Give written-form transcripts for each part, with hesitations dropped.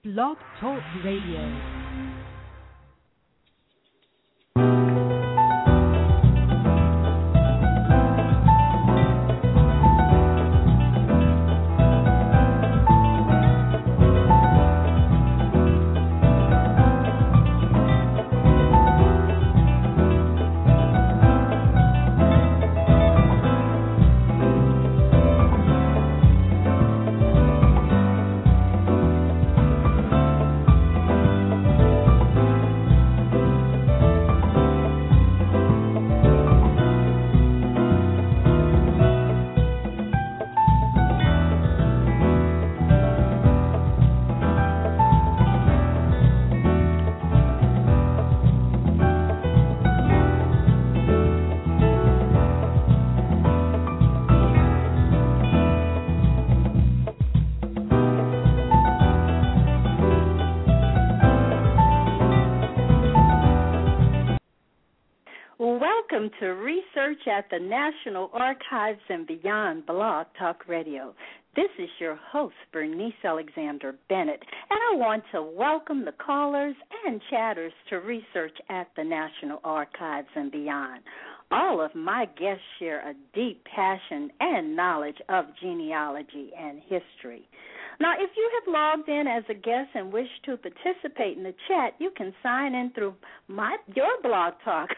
Blog Talk Radio. Welcome to Research at the National Archives and Beyond Blog Talk Radio. This is your host, Bernice Alexander Bennett, and I want to welcome the callers and chatters to Research at the National Archives and Beyond. All of my guests share a deep passion and knowledge of genealogy and history. Now, if you have logged in as a guest and wish to participate in the chat, you can sign in through your Blog Talk,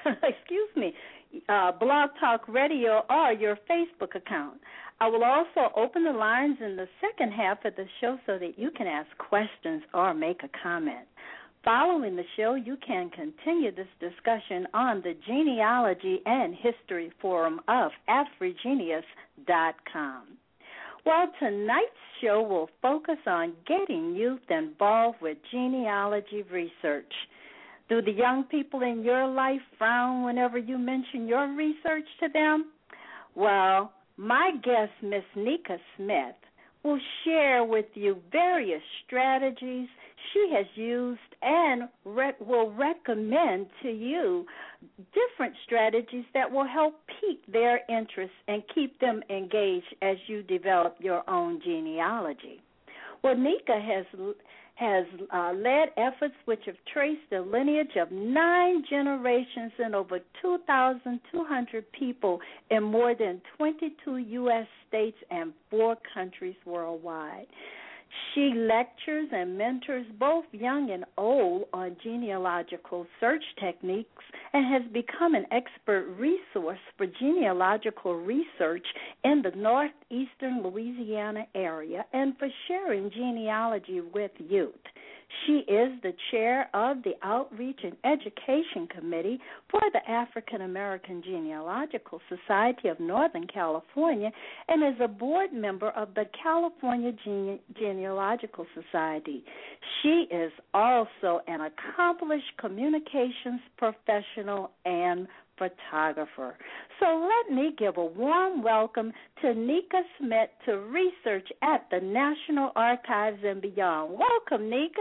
Blog Talk Radio or your Facebook account. I will also open the lines in the second half of the show so that you can ask questions or make a comment. Following the show, you can continue this discussion on the Genealogy and History Forum of AfriGenius.com. Well, tonight's show will focus on getting youth involved with genealogy research. Do the young people in your life frown whenever you mention your research to them? Well, my guest, Miss Nika Smith, will share with you various strategies she has used and will recommend to you different strategies that will help pique their interest and keep them engaged as you develop your own genealogy. Well, Nika has led efforts which have traced the lineage of 9 generations and over 2,200 people in more than 22 U.S. states and 4 countries worldwide. She lectures and mentors both young and old on genealogical search techniques and has become an expert resource for genealogical research in the northeastern Louisiana area and for sharing genealogy with youth. She is the chair of the Outreach and Education Committee for the African American Genealogical Society of Northern California and is a board member of the California Genealogical Society. She is also an accomplished communications professional and photographer. So let me give a warm welcome to Nika Smith to Research at the National Archives and Beyond. Welcome, Nika.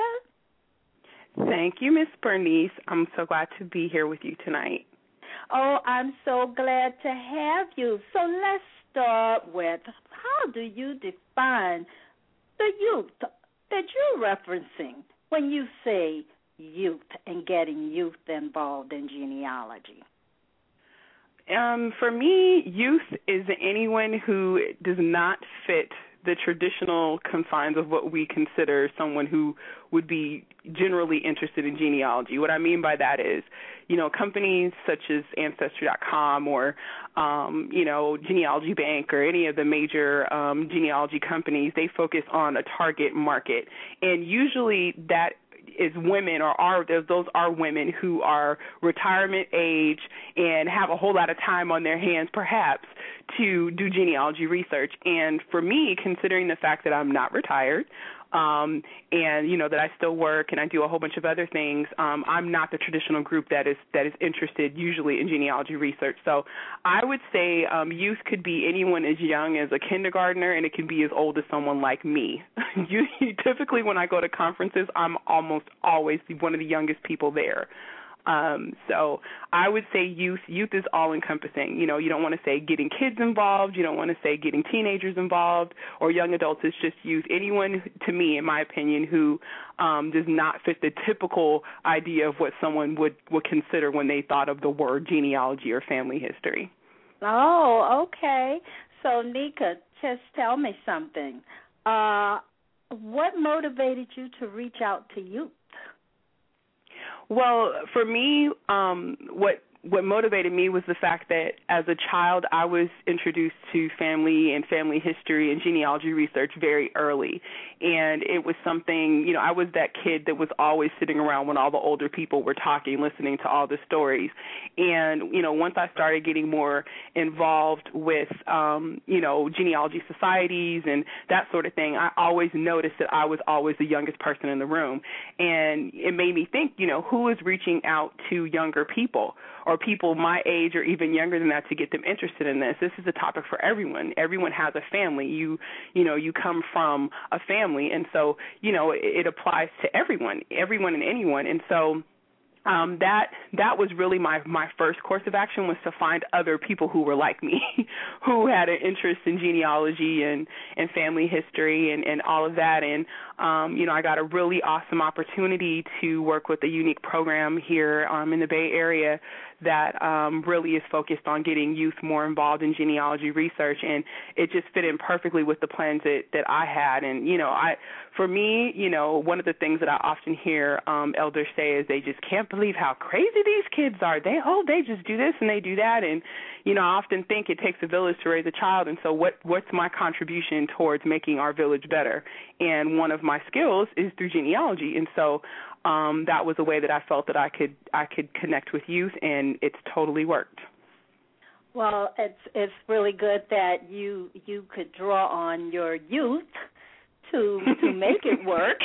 Thank you, Miss Bernice. I'm so glad to be here with you tonight. Oh, I'm so glad to have you. So let's start with, how do you define the youth that you're referencing when you say youth and getting youth involved in genealogy? For me, youth is anyone who does not fit the traditional confines of what we consider someone who would be generally interested in genealogy. What I mean by that is, companies such as Ancestry.com or, Genealogy Bank or any of the major genealogy companies, they focus on a target market. And usually that is women those are women who are retirement age and have a whole lot of time on their hands perhaps to do genealogy research. And for me, considering the fact that I'm not retired and, that I still work and I do a whole bunch of other things, I'm not the traditional group that is interested usually in genealogy research. So I would say youth could be anyone as young as a kindergartner, and it can be as old as someone like me. Typically when I go to conferences, I'm almost always one of the youngest people there. So I would say youth is all-encompassing. You know, you don't want to say getting kids involved. You don't want to say getting teenagers involved or young adults. It's just youth. Anyone, to me, in my opinion, who does not fit the typical idea of what someone would consider when they thought of the word genealogy or family history. Oh, okay. So, Nika, just tell me something. What motivated you to reach out to youth? Well, for me, what motivated me was the fact that as a child I was introduced to family and family history and genealogy research very early. And it was something, you know, I was that kid that was always sitting around when all the older people were talking, listening to all the stories. And, you know, once I started getting more involved with, you know, genealogy societies and that sort of thing, I always noticed that I was always the youngest person in the room. And it made me think, you know, who is reaching out to younger people or people my age or even younger than that to get them interested in this? This is a topic for everyone. Everyone has a family. You come from a family, and so, you know, it applies to everyone and anyone. And so that was really my first course of action, was to find other people who were like me, who had an interest in genealogy and family history and all of that. And, you know, I got a really awesome opportunity to work with a unique program here in the Bay Area that really is focused on getting youth more involved in genealogy research, and it just fit in perfectly with the plans that I had. And, you know, for me, you know, one of the things that I often hear elders say is they just can't believe how crazy these kids are. They just do this and they do that. And, you know, I often think it takes a village to raise a child, and so what's my contribution towards making our village better? And one of my skills is through genealogy, and so that was a way that I felt that I could connect with youth, and it's totally worked. Well, it's really good that you could draw on your youth to make it work.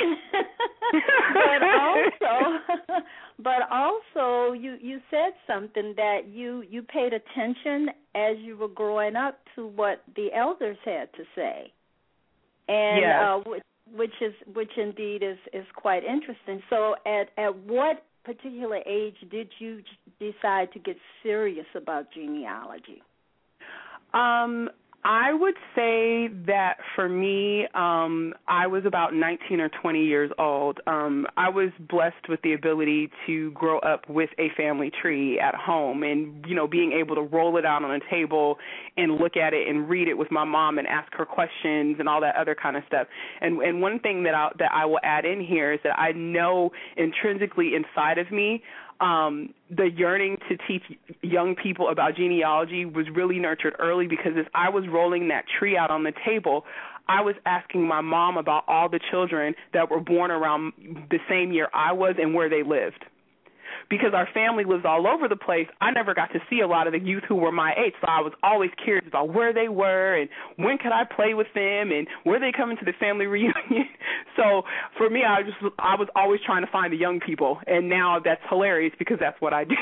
but also you said something that you paid attention as you were growing up to what the elders had to say, and yes. Which indeed is quite interesting. So at what particular age did you decide to get serious about genealogy? I would say that for me, I was about 19 or 20 years old. I was blessed with the ability to grow up with a family tree at home and, you know, being able to roll it out on a table and look at it and read it with my mom and ask her questions and all that other kind of stuff. And one thing that I will add in here is that I know intrinsically inside of me, the yearning to teach young people about genealogy was really nurtured early, because as I was rolling that tree out on the table, I was asking my mom about all the children that were born around the same year I was and where they lived. Because our family lives all over the place, I never got to see a lot of the youth who were my age, so I was always curious about where they were and when could I play with them and were they coming to the family reunion. So for me, I was always trying to find the young people, and now that's hilarious because that's what I do.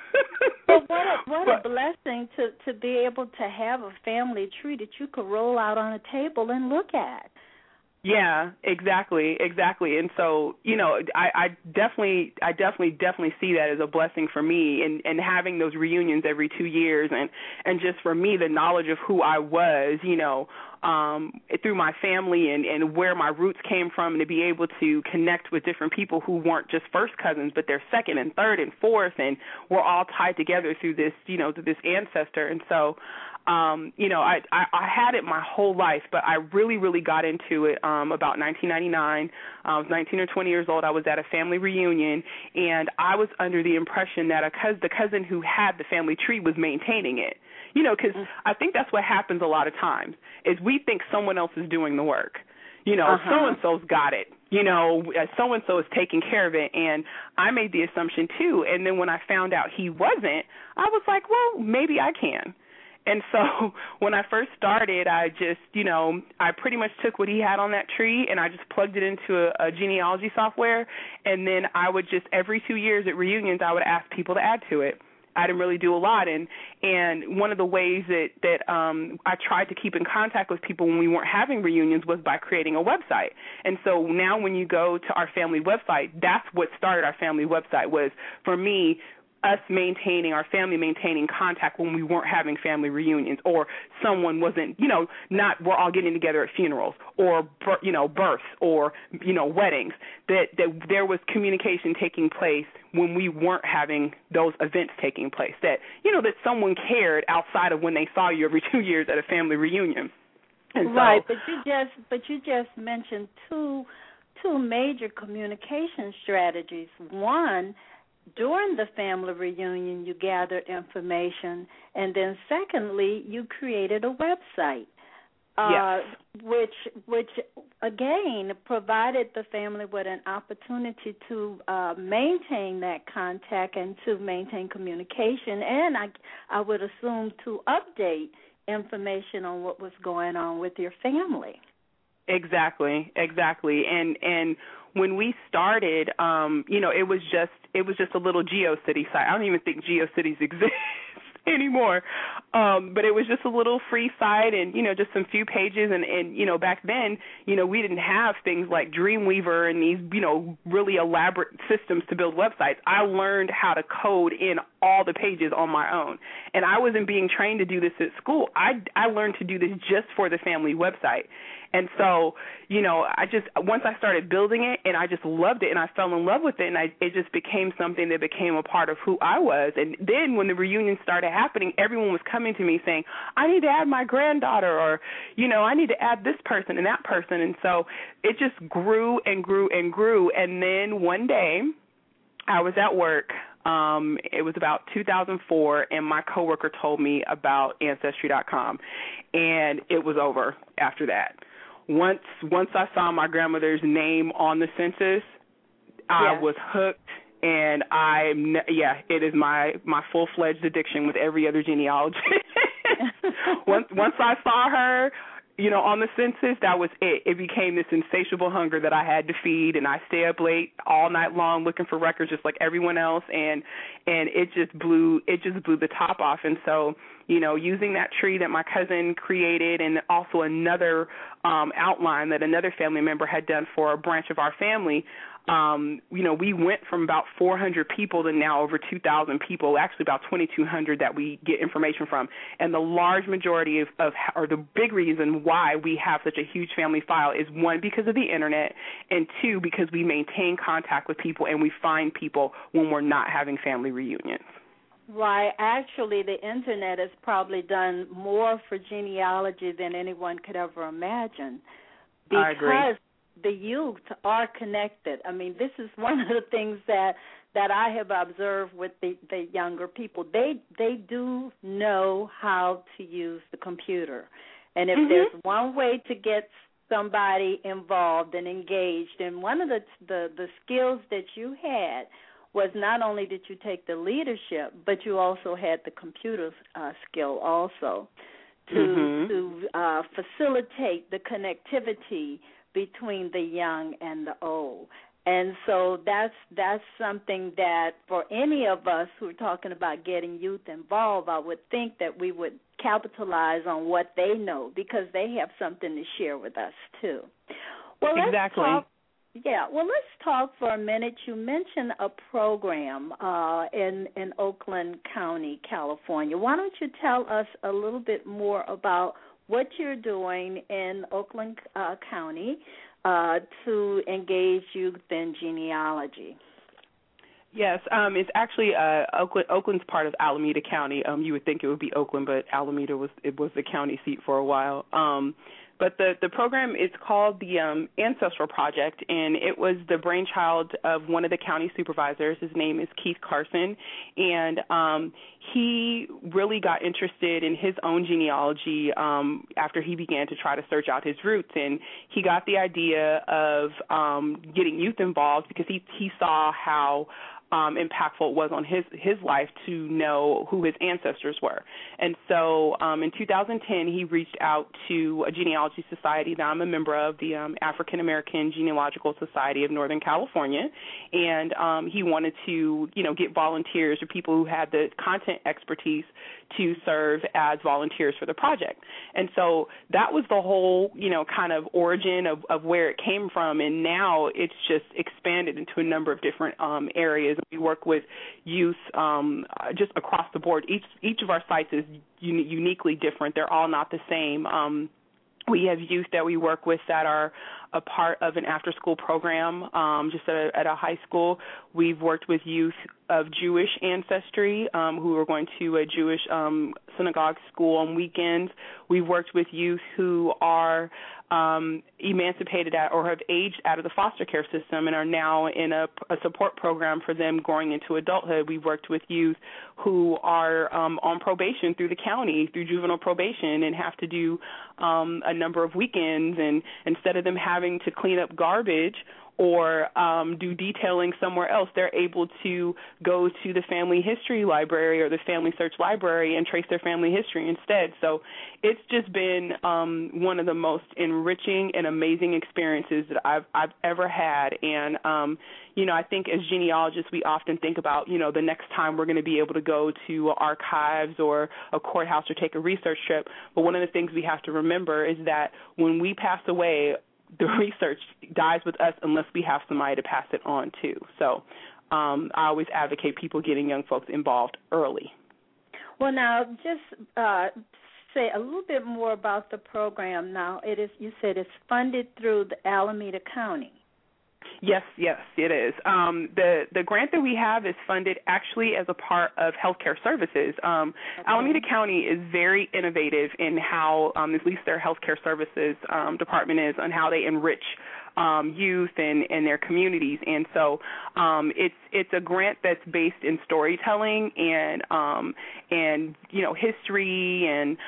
But what a blessing to be able to have a family tree that you could roll out on a table and look at. Yeah, exactly. And so, you know, I definitely see that as a blessing for me, and having those reunions every 2 years, and just for me, the knowledge of who I was, you know, through my family and where my roots came from, and to be able to connect with different people who weren't just first cousins, but they're second and third and fourth, and we're all tied together through this, you know, through this ancestor. And so, you know, I had it my whole life, but I really got into it about 1999. I was 19 or 20 years old. I was at a family reunion, and I was under the impression that the cousin who had the family tree was maintaining it. You know, because I think that's what happens a lot of times, is we think someone else is doing the work. You know, so-and-so's got it. You know, so-and-so is taking care of it. And I made the assumption, too. And then when I found out he wasn't, I was like, well, maybe I can. And so when I first started, I just, you know, I pretty much took what he had on that tree and I just plugged it into a genealogy software. And then I would just, every 2 years at reunions, I would ask people to add to it. I didn't really do a lot, and one of the ways that I tried to keep in contact with people when we weren't having reunions was by creating a website. And so now when you go to our family website, that's what started our family website, was for me us maintaining, our family maintaining contact when we weren't having family reunions, or someone wasn't, not, we're all getting together at funerals or, births or, weddings, that there was communication taking place when we weren't having those events taking place, that, that someone cared outside of when they saw you every 2 years at a family reunion. And right, but you just mentioned two major communication strategies. One, during the family reunion, you gathered information, and then secondly, you created a website, which again provided the family with an opportunity to maintain that contact and to maintain communication, and I would assume to update information on what was going on with your family. Exactly. And when we started, it was just a little GeoCity site. I don't even think GeoCities exist anymore. But it was just a little free site and, just some few pages. And back then, we didn't have things like Dreamweaver and these, really elaborate systems to build websites. I learned how to code in all the pages on my own. And I wasn't being trained to do this at school. I learned to do this just for the family website. And so, once I started building it, and I just loved it, and I fell in love with it, and it just became something that became a part of who I was. And then when the reunion started happening, everyone was coming to me saying, I need to add my granddaughter, or, I need to add this person and that person. And so it just grew and grew and grew. And then one day I was at work. It was about 2004, and my coworker told me about Ancestry.com, and it was over after that. Once I saw my grandmother's name on the census, I was hooked, and it is my full-fledged addiction with every other genealogist. Once I saw her, on the census, that was it. It became this insatiable hunger that I had to feed, and I stay up late all night long looking for records just like everyone else, and it just blew the top off. And so, using that tree that my cousin created, and also another outline that another family member had done for a branch of our family, we went from about 400 people to now over 2,000 people, actually about 2,200 that we get information from. And the large majority or the big reason why we have such a huge family file is, one, because of the Internet, and two, because we maintain contact with people and we find people when we're not having family reunions. Right. Actually, the Internet has probably done more for genealogy than anyone could ever imagine. I agree. The youth are connected. I mean, this is one of the things that I have observed with the younger people. They do know how to use the computer. And if there's one way to get somebody involved and engaged, and one of the skills that you had was not only did you take the leadership, but you also had the computer skill also to facilitate the connectivity between the young and the old. And so that's something that for any of us who are talking about getting youth involved, I would think that we would capitalize on what they know, because they have something to share with us too. Well, exactly. Let's talk for a minute. You mentioned a program in Oakland County, California. Why don't you tell us a little bit more about what you're doing in Oakland County to engage youth in genealogy? Yes, it's actually Oakland's part of Alameda County. You would think it would be Oakland, but Alameda was the county seat for a while. But the program is called the Ancestral Project, and it was the brainchild of one of the county supervisors. His name is Keith Carson, and he really got interested in his own genealogy after he began to try to search out his roots. And he got the idea of getting youth involved because he saw how impactful it was on his life to know who his ancestors were. And so in 2010, he reached out to a genealogy society that I'm a member of, the African American Genealogical Society of Northern California, and he wanted to, get volunteers or people who had the content expertise to serve as volunteers for the project. And so that was the whole, kind of origin of where it came from, and now it's just expanded into a number of different areas and we work with youth just across the board. Each of our sites is uniquely different. They're all not the same. We have youth that we work with that are a part of an after-school program just at a high school. We've worked with youth of Jewish ancestry who are going to a Jewish synagogue school on weekends. We've worked with youth who are emancipated or have aged out of the foster care system and are now in a support program for them going into adulthood. We've worked with youth who are on probation through the county, through juvenile probation, and have to do a number of weekends, and instead of them having to clean up garbage or do detailing somewhere else, they're able to go to the family history library or the family search library and trace their family history instead. So it's just been one of the most enriching and amazing experiences that I've ever had. And, I think as genealogists, we often think about, the next time we're going to be able to go to archives or a courthouse or take a research trip. But one of the things we have to remember is that when we pass away, the research dies with us unless we have somebody to pass it on to. So I always advocate people getting young folks involved early. Well, now, just say a little bit more about the program. Now, you said it's funded through the Alameda County. Yes, it is. The grant that we have is funded actually as a part of healthcare services. Okay. Alameda County is very innovative in how, at least their healthcare services department is, on how they enrich youth and their communities. And so it's a grant that's based in storytelling and history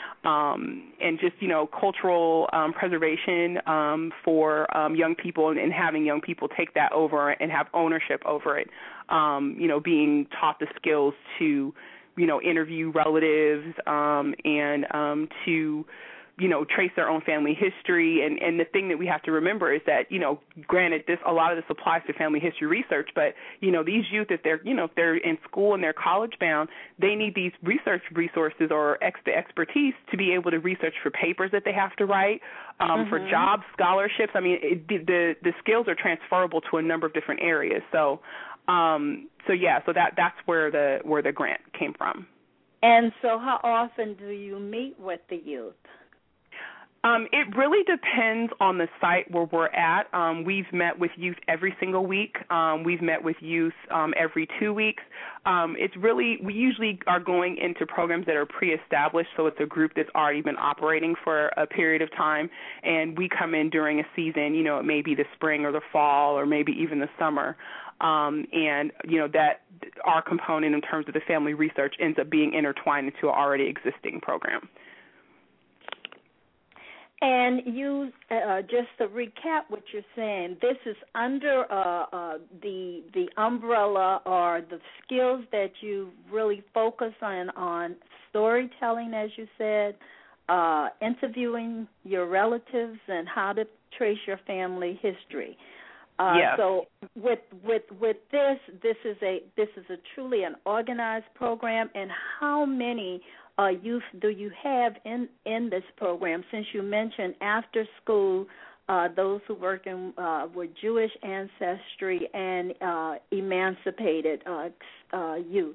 and just cultural preservation for young people and having young people take that over and have ownership over it. Being taught the skills to interview relatives and to trace their own family history. And the thing that we have to remember is that, granted, a lot of this applies to family history research, but, these youth, if they're in school and they're college bound, they need these research resources or the expertise to be able to research for papers that they have to write, for job scholarships. I mean, the skills are transferable to a number of different areas. So that's where the grant came from. And so how often do you meet with the youth? It really depends on the site where we're at. We've met with youth every single week. We've met with youth every 2 weeks. We usually are going into programs that are pre-established, so it's a group that's already been operating for a period of time, and we come in during a season, it may be the spring or the fall or maybe even the summer. That our component in terms of the family research ends up being intertwined into an already existing program. And you, just to recap what you're saying, this is under the umbrella or the skills that you really focus on storytelling, as you said, interviewing your relatives, and how to trace your family history. Yes. So with this is a truly an organized program. And how many youth do you have in this program? Since you mentioned after school, those who work with Jewish ancestry and emancipated youth.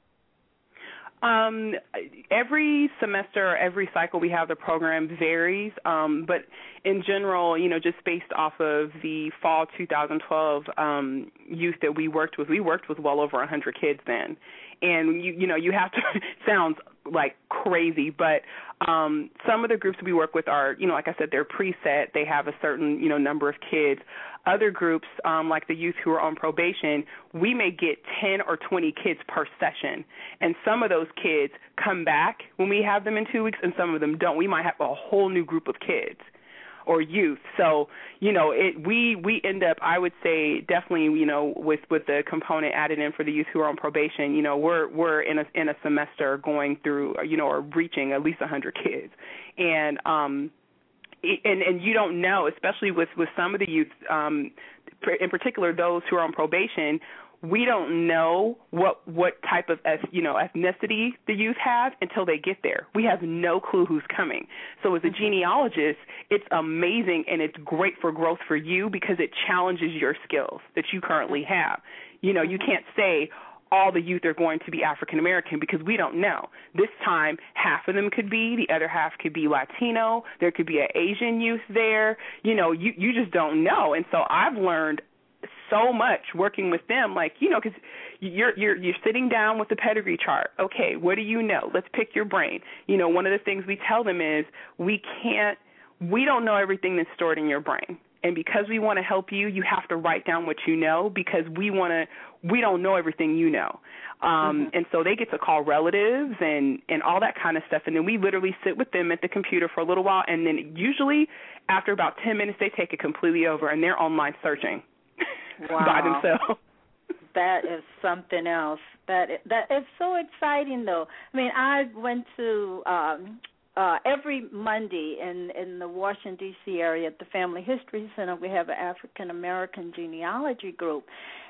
Every semester, every cycle we have the program varies, but in general, just based off of the fall 2012 youth that we worked with well over 100 kids then. And, you have to, sounds like crazy, but some of the groups we work with are, like I said, they're preset. They have a certain, number of kids. Other groups, like the youth who are on probation, we may get 10 or 20 kids per session. And some of those kids come back when we have them in 2 weeks, and some of them don't. We might have a whole new group of kids or youth. So, we end up, I would say, definitely, with the component added in for the youth who are on probation, we're in a semester going through, or reaching at least 100 kids. And you don't know, especially with some of the youth, in particular those who are on probation, we don't know what type of ethnicity the youth have until they get there. We have no clue who's coming. So as a genealogist, it's amazing and it's great for growth for you because it challenges your skills that you currently have. You know, you can't say all the youth are going to be African American because we don't know. This time, half of them could be, the other half could be Latino. There could be an Asian youth there. You know, you just don't know. And so I've learned so much working with them, like, you know, because you're sitting down with the pedigree chart. Okay, what do you know? Let's pick your brain. You know, one of the things we tell them is we don't know everything that's stored in your brain. And because we want to help you, you have to write down what you know because we don't know everything you know. And so they get to call relatives and all that kind of stuff. And then we literally sit with them at the computer for a little while. And then usually after about 10 minutes, they take it completely over and they're online searching by themselves. That is something else. That is so exciting, though. I mean, I went to every Monday in the Washington, D.C. area at the Family History Center, we have an African-American genealogy group.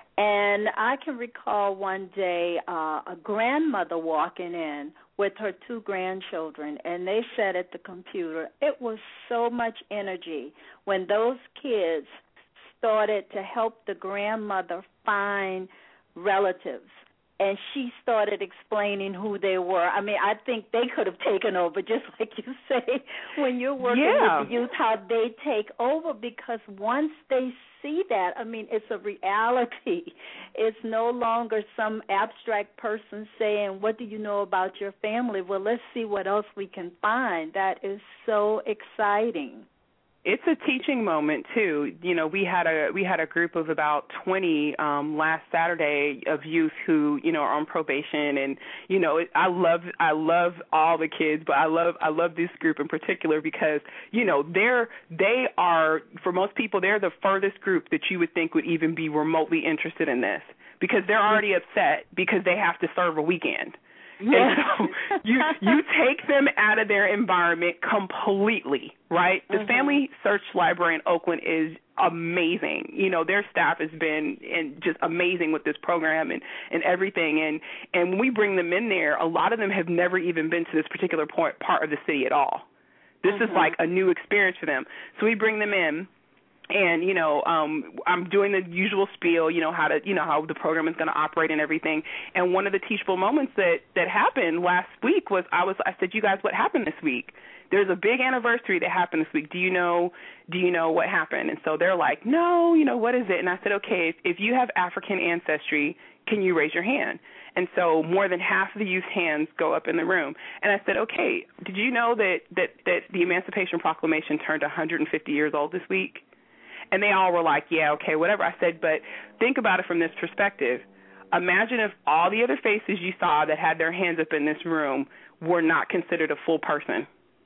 And I can recall one day a grandmother walking in with her 2 grandchildren, and they sat at the computer. It was so much energy when those kids started to help the grandmother find relatives. And she started explaining who they were. I mean, I think they could have taken over, just like you say, when you're working with the youth, how they take over, because once they see that, I mean, it's a reality. It's no longer some abstract person saying, what do you know about your family? Well, let's see what else we can find. That is so exciting. It's a teaching moment too. You know, we had a group of about 20 last Saturday of youth who, you know, are on probation, and you know, I love all the kids, but I love this group in particular because, you know, they are, for most people, they're the furthest group that you would think would even be remotely interested in this because they're already upset because they have to serve a weekend. Yeah. And so you take them out of their environment completely, right? The Family Search Library in Oakland is amazing. You know, their staff has been just amazing with this program and everything. And when we bring them in there, a lot of them have never even been to this particular part of the city at all. This is like a new experience for them. So we bring them in. And, you know, I'm doing the usual spiel, how the program is going to operate and everything. And one of the teachable moments that happened last week was I said, you guys, what happened this week? There's a big anniversary that happened this week. Do you know what happened? And so they're like, no, what is it? And I said, okay, if you have African ancestry, can you raise your hand? And so more than half of the youth's hands go up in the room. And I said, okay, did you know that the Emancipation Proclamation turned 150 years old this week? And they all were like, yeah, okay, whatever. I said, but think about it from this perspective. Imagine if all the other faces you saw that had their hands up in this room were not considered a full person.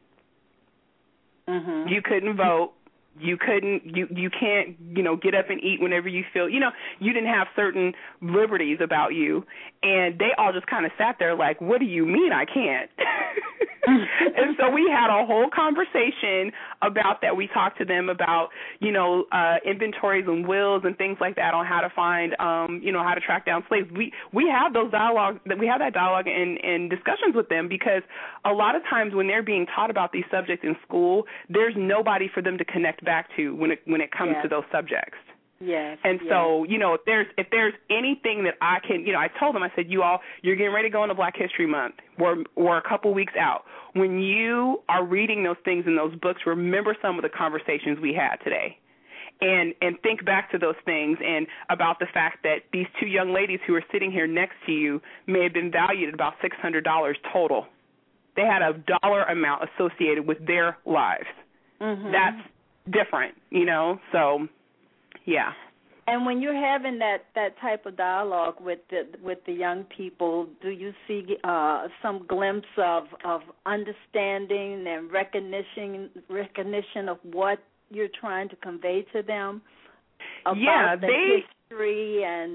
You couldn't vote. You can't, get up and eat whenever you feel, you didn't have certain liberties about you. And they all just kind of sat there like, what do you mean I can't? And so we had a whole conversation about that. We talked to them about, inventories and wills and things like that on how to find, how to track down slaves. We have those dialogue, we have that dialogue and discussions with them because a lot of times when they're being taught about these subjects in school, there's nobody for them to connect back to when it comes to those subjects. Yes. And so, if there's anything that I can, I told them, I said, you're getting ready to go into Black History Month. We're a couple weeks out. When you are reading those things in those books, remember some of the conversations we had today. And think back to those things and about the fact that these 2 young ladies who are sitting here next to you may have been valued at about $600 total. They had a dollar amount associated with their lives. That's different, so... Yeah. And when you're having that type of dialogue with the young people, do you see some glimpse of understanding and recognition of what you're trying to convey to them about the history and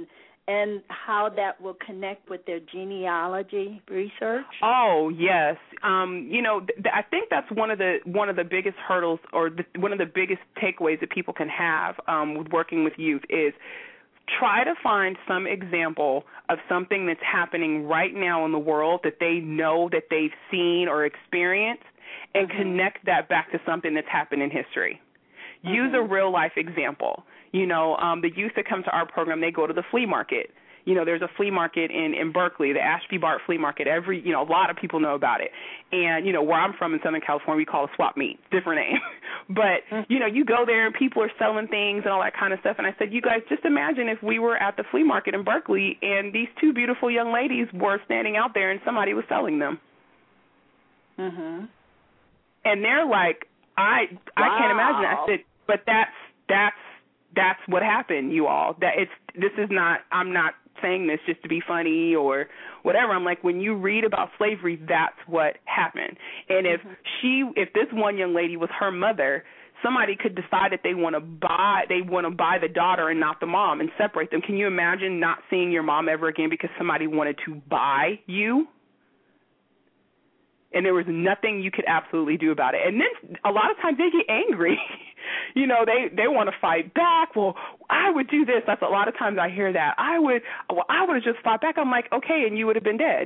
and how that will connect with their genealogy research? Oh, yes. I think that's one of the biggest hurdles, or one of the biggest takeaways that people can have with working with youth is try to find some example of something that's happening right now in the world that they know that they've seen or experienced, and connect that back to something that's happened in history. Use a real-life example. The youth that come to our program, they go to the flea market. There's a flea market in Berkeley, the Ashby Bart Flea Market. A lot of people know about it. And, where I'm from in Southern California, we call it swap meet, different name. But, you go there and people are selling things and all that kind of stuff. And I said, you guys, just imagine if we were at the flea market in Berkeley and these two beautiful young ladies were standing out there and somebody was selling them. Mm-hmm. And they're like, I can't imagine. I said, but that's what happened, you all. I'm not saying this just to be funny or whatever. I'm like, when you read about slavery, that's what happened. And if this one young lady was her mother, somebody could decide that they want to buy the daughter and not the mom and separate them. Can you imagine not seeing your mom ever again because somebody wanted to buy you? And there was nothing you could absolutely do about it. And then a lot of times they get angry. They want to fight back. Well, I would do this. That's a lot of times I hear that. I would have just fought back. I'm like, okay, and you would have been dead.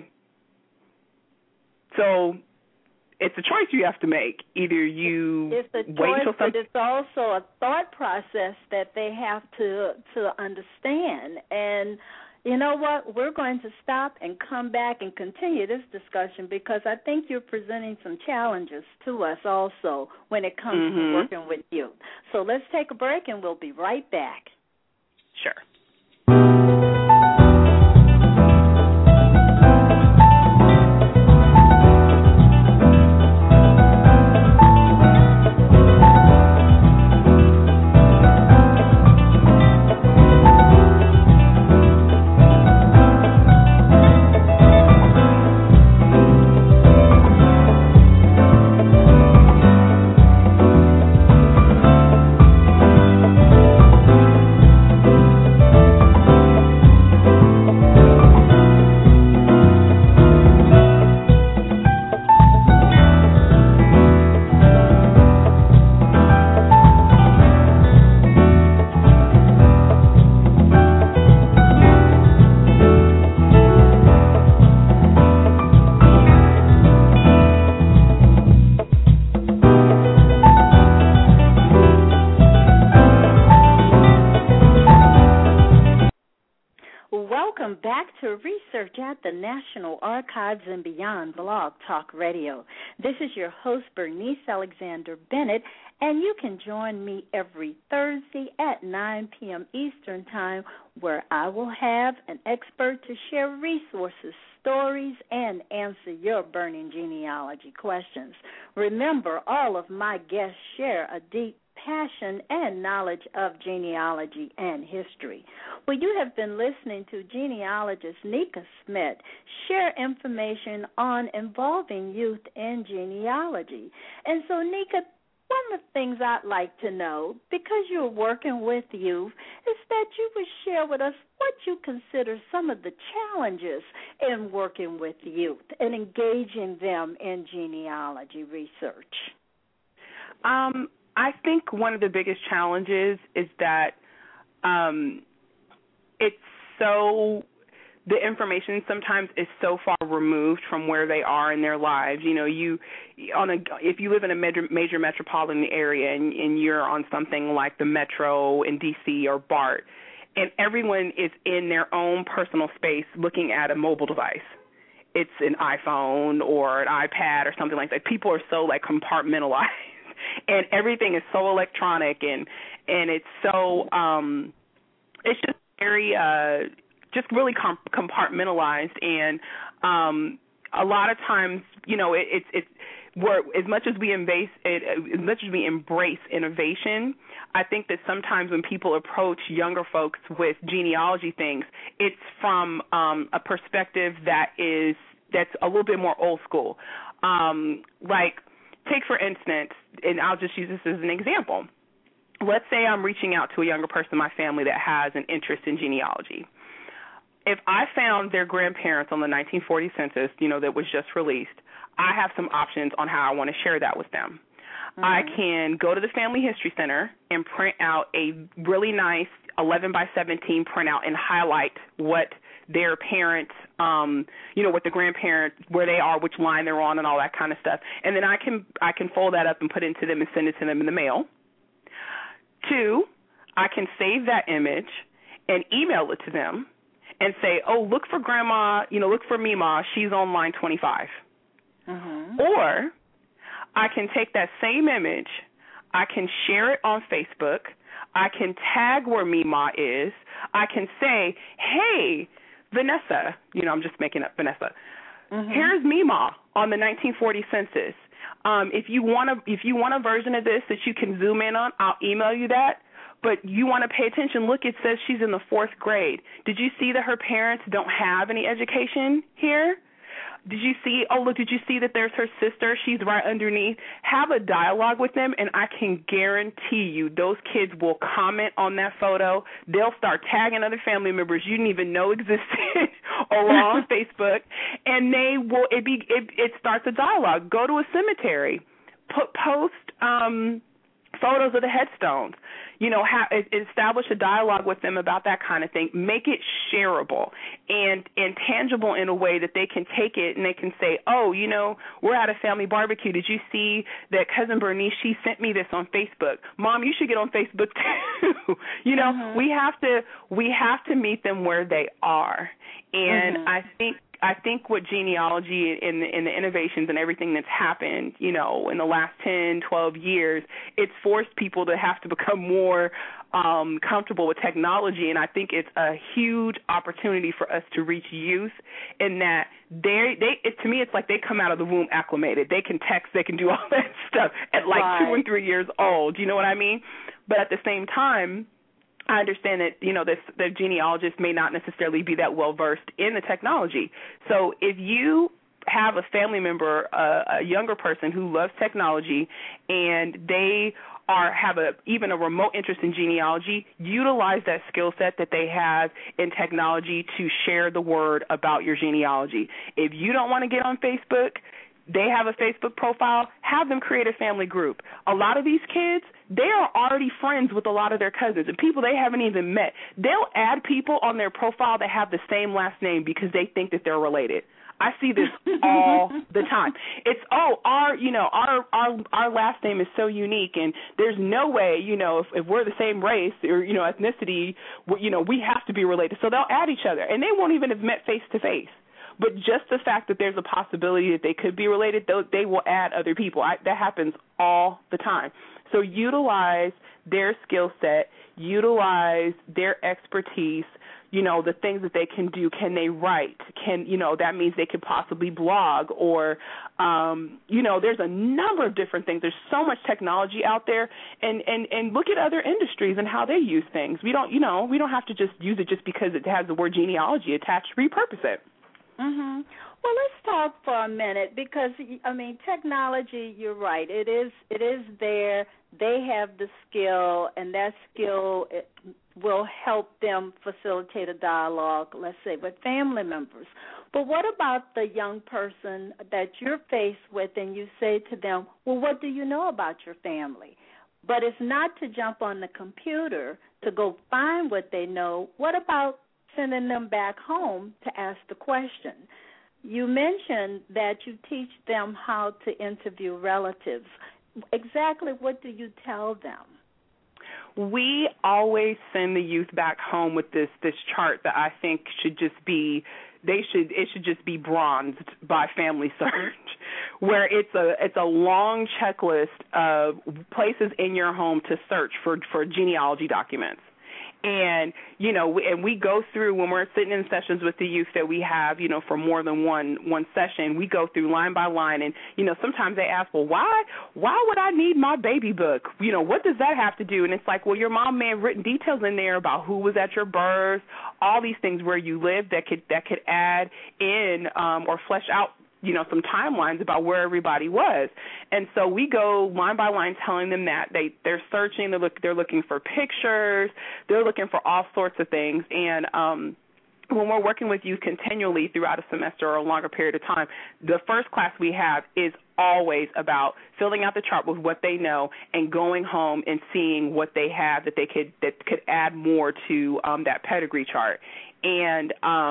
So it's a choice you have to make. Either you it's a wait choice, until something. But it's also a thought process that they have to understand. And you know what? We're going to stop and come back and continue this discussion because I think you're presenting some challenges to us also when it comes to working with youth. So let's take a break and we'll be right back. Sure. Welcome back to Research at the National Archives and Beyond Blog Talk Radio. This is your host, Bernice Alexander Bennett, and you can join me every Thursday at 9 p.m. Eastern Time, where I will have an expert to share resources, stories, and answer your burning genealogy questions. Remember, all of my guests share a deep passion and knowledge of genealogy and history. Well, you have been listening to genealogist Nika Smith share information on involving youth in genealogy. And so, Nika, one of the things I'd like to know, because you're working with youth, is that you would share with us what you consider some of the challenges in working with youth and engaging them in genealogy research. I think one of the biggest challenges is that the information sometimes is so far removed from where they are in their lives. If you live in a major metropolitan area and you're on something like the Metro in D.C. or BART, and everyone is in their own personal space looking at a mobile device. It's an iPhone or an iPad or something like that. People are so compartmentalized. And everything is so electronic, and it's so it's just very just really compartmentalized. And a lot of times, it's where as much as we embrace innovation, I think that sometimes when people approach younger folks with genealogy things, it's from a perspective that's a little bit more old school, Take, for instance, and I'll just use this as an example. Let's say I'm reaching out to a younger person in my family that has an interest in genealogy. if I found their grandparents on the 1940 census, that was just released, I have some options on how I want to share that with them. I can go to the Family History Center and print out a really nice 11 by 17 printout and highlight what their parents, what the grandparents, where they are, which line they're on, and all that kind of stuff. And then I can fold that up and put it into them and send it to them in the mail. 2, I can save that image and email it to them and say, oh, look for Grandma, look for Mima, she's on line 25. Or I can take that same image, I can share it on Facebook, I can tag where Mima is, I can say, hey, Vanessa, I'm just making up Vanessa, here's Mima on the 1940 census. If you want a version of this that you can zoom in on, I'll email you that. But you want to pay attention. Look, it says she's in the 4th grade. Did you see that her parents don't have any education here? Did you see that there's her sister? She's right underneath. Have a dialogue with them, and I can guarantee you those kids will comment on that photo. They'll start tagging other family members you didn't even know existed or on Facebook, and they will. It starts a dialogue. Go to a cemetery, post photos of the headstones. Establish a dialogue with them about that kind of thing. Make it shareable and tangible in a way that they can take it and they can say, oh, we're at a family barbecue. Did you see that Cousin Bernice, she sent me this on Facebook. Mom, you should get on Facebook too. We have to meet them where they are. And I think what genealogy and the innovations and everything that's happened, in the last 10, 12 years, it's forced people to have to become more comfortable with technology. And I think it's a huge opportunity for us to reach youth in that to me, it's like they come out of the womb acclimated. They can text, they can do all that stuff at like 2 and 3 years old. You know what I mean? But at the same time, I understand that, the genealogist may not necessarily be that well-versed in the technology. So if you have a family member, a younger person who loves technology, and they have even a remote interest in genealogy, utilize that skill set that they have in technology to share the word about your genealogy. If you don't want to get on Facebook, they have a Facebook profile, have them create a family group. A lot of these kids, they are already friends with a lot of their cousins and people they haven't even met. They'll add people on their profile that have the same last name because they think that they're related. I see this all the time. It's, our last name is so unique, and there's no way, if we're the same race or, ethnicity, we have to be related. So they'll add each other, and they won't even have met face to face. But just the fact that there's a possibility that they could be related, they will add other people. That happens all the time. So utilize their skill set, utilize their expertise, the things that they can do. Can they write? That means they could possibly blog or, there's a number of different things. There's so much technology out there, and look at other industries and how they use things. We don't have to just use it just because it has the word genealogy attached. Repurpose it. Well, let's talk for a minute because, technology, you're right. It is there. They have the skill, and that skill will help them facilitate a dialogue, let's say, with family members. But what about the young person that you're faced with and you say to them, well, what do you know about your family? But it's not to jump on the computer to go find what they know. What about sending them back home to ask the question? You mentioned that you teach them how to interview relatives. Exactly what do you tell them? We always send the youth back home with this chart that I think should just be it should just be bronzed by Family Search, where it's a long checklist of places in your home to search for genealogy documents. And, and we go through when we're sitting in sessions with the youth that we have, for more than one session, we go through line by line. And, sometimes they ask, well, why would I need my baby book? What does that have to do? And it's like, well, your mom may have written details in there about who was at your birth, all these things where you live that could add in or flesh out some timelines about where everybody was. And so we go line by line telling them that they're searching, they're looking for pictures, they're looking for all sorts of things. And when we're working with youth continually throughout a semester or a longer period of time, the first class we have is always about filling out the chart with what they know and going home and seeing what they have that could add more to that pedigree chart. And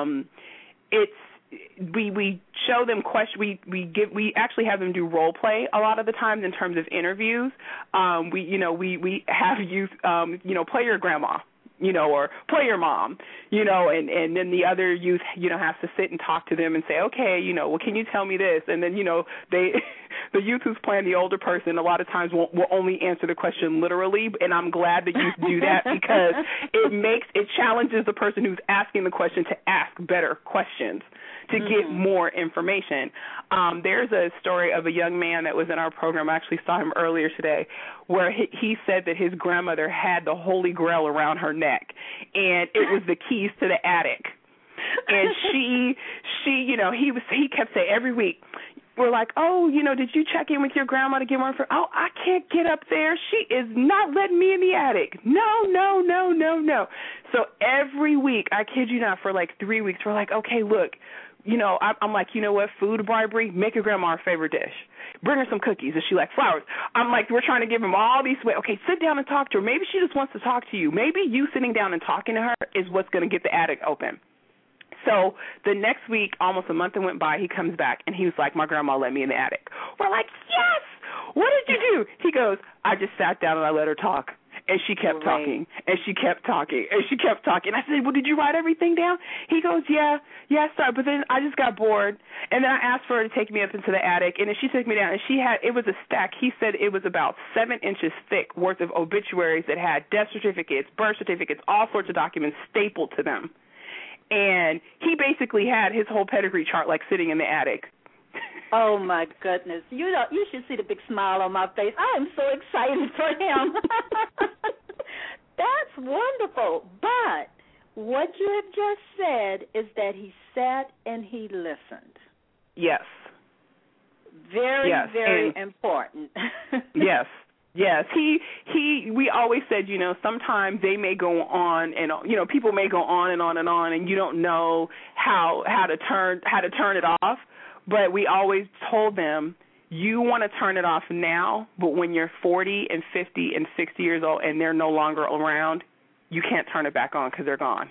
we show them questions. We actually have them do role play a lot of the times in terms of interviews. We have youth play your grandma, or play your mom, and then the other youth, has to sit and talk to them and say, okay, well, can you tell me this? And then, the youth who's playing the older person a lot of times will only answer the question literally, and I'm glad that youth do that because it challenges the person who's asking the question to ask better questions, to get more information. There's a story of a young man that was in our program. I actually saw him earlier today, where he said that his grandmother had the Holy Grail around her neck, and it was the keys to the attic. And he kept saying every week, we're like, oh, did you check in with your grandma to get more information? Oh, I can't get up there. She is not letting me in the attic. No. So every week, I kid you not, for like 3 weeks, we're like, okay, look, I'm like, you know what, food bribery, make your grandma her favorite dish. Bring her some cookies. Does she like flowers? I'm like, we're trying to give him all these ways. Okay, sit down and talk to her. Maybe she just wants to talk to you. Maybe you sitting down and talking to her is what's going to get the attic open. So the next week, almost a month that went by, he comes back, and he was like, my grandma let me in the attic. We're like, yes! What did you do? He goes, I just sat down and I let her talk. And she kept talking, and she kept talking, and she kept talking. I said, well, did you write everything down? He goes, yeah, sorry. But then I just got bored, and then I asked for her to take me up into the attic, and then she took me down, and it was a stack. He said it was about 7 inches thick worth of obituaries that had death certificates, birth certificates, all sorts of documents stapled to them. And he basically had his whole pedigree chart like sitting in the attic. Oh, my goodness. You should see the big smile on my face. I am so excited for him. That's wonderful. But what you have just said is that he sat and he listened. Yes. Very important. Yes. Yes, we always said, sometimes they may go on and, people may go on and on and on, and you don't know how to turn it off. But we always told them, you want to turn it off now, but when you're 40 and 50 and 60 years old and they're no longer around, you can't turn it back on because they're gone.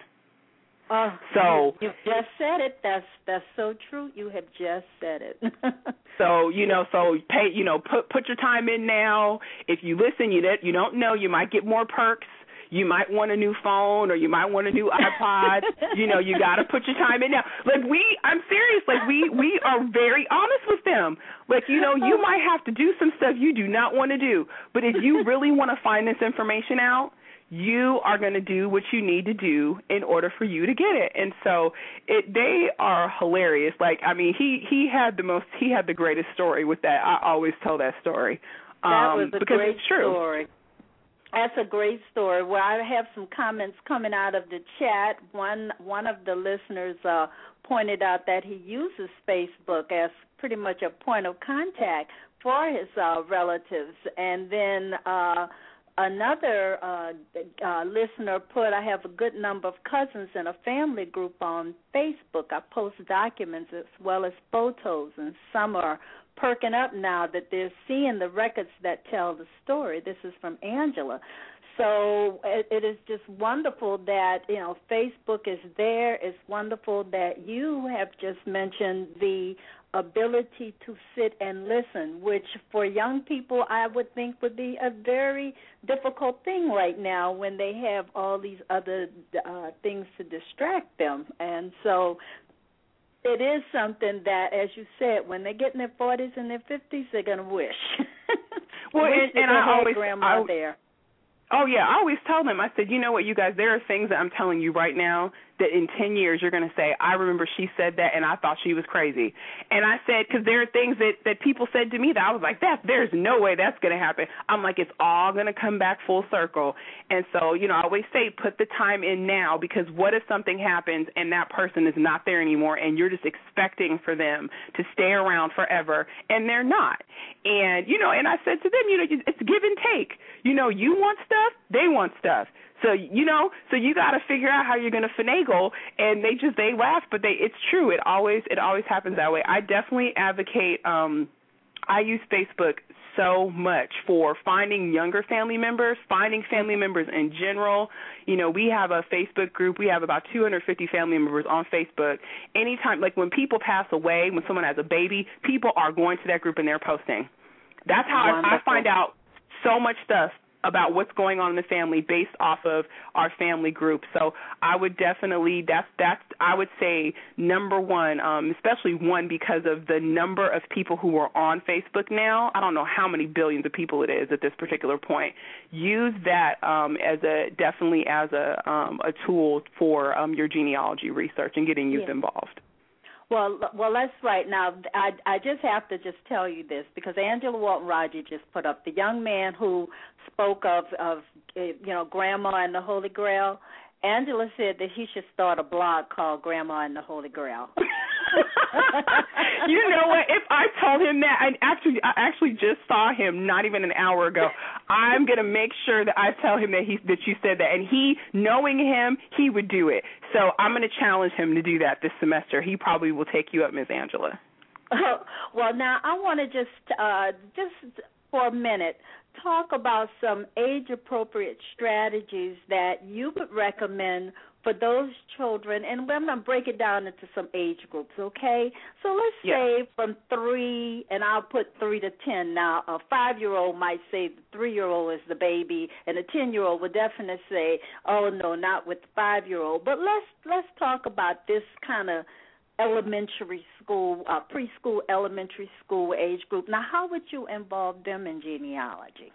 So you just said it. That's so true. You have just said it. So pay. Put your time in now. If you listen, you don't know, you might get more perks. You might want a new phone, or you might want a new iPod. You got to put your time in now. I'm serious. We are very honest with them. You might have to do some stuff you do not want to do, but if you really want to find this information out, you are going to do what you need to do in order for you to get it. And so they are hilarious. He had the greatest story with that. I always tell that story. That was a great it's true. Story. That's a great story. Well, I have some comments coming out of the chat. One of the listeners pointed out that he uses Facebook as pretty much a point of contact for his relatives. And then another listener put, I have a good number of cousins in a family group on Facebook. I post documents as well as photos, and some are perking up now that they're seeing the records that tell the story. This is from Angela. So it is just wonderful that, Facebook is there. It's wonderful that you have just mentioned the ability to sit and listen, which for young people I would think would be a very difficult thing right now when they have all these other things to distract them. And so it is something that, as you said, when they get in their 40s and their 50s, they're going to wish. Well, and I always grandma there. Oh, yeah, I always tell them, I said, you know what, you guys, there are things that I'm telling you right now that in 10 years you're going to say, I remember she said that and I thought she was crazy. And I said, because there are things that people said to me that I was like, there's no way that's going to happen. I'm like, it's all going to come back full circle. And so, I always say put the time in now, because what if something happens and that person is not there anymore and you're just expecting for them to stay around forever and they're not. And, and I said to them, it's give and take. You want stuff, they want stuff. So you got to figure out how you're going to finagle. And they laugh, but it's true. It always happens that way. I definitely advocate. I use Facebook so much for finding younger family members, finding family members in general. We have a Facebook group. We have about 250 family members on Facebook. Anytime, like when people pass away, when someone has a baby, people are going to that group and they're posting. That's how I find out so much stuff about what's going on in the family based off of our family group. So I would definitely, I would say number one, especially one because of the number of people who are on Facebook now. I don't know how many billions of people it is at this particular point. Use that as a tool for your genealogy research and getting youth involved. Well, that's right. Now, I just have to just tell you this because Angela Walton-Raji just put up the young man who spoke of Grandma and the Holy Grail. Angela said that he should start a blog called Grandma and the Holy Grail. You know what? If I told him that, I actually just saw him not even an hour ago. I'm going to make sure that I tell him that you said that. And knowing him, he would do it. So I'm going to challenge him to do that this semester. He probably will take you up, Ms. Angela. Well, now I want to just for a minute talk about some age-appropriate strategies that you would recommend for those children, and I'm going to break it down into some age groups, okay? So let's say from 3, and I'll put 3 to 10. Now, a 5-year-old might say the 3-year-old is the baby, and a 10-year-old would definitely say, oh, no, not with the 5-year-old. But let's talk about this kind of elementary school, preschool, elementary school age group. Now, how would you involve them in genealogy?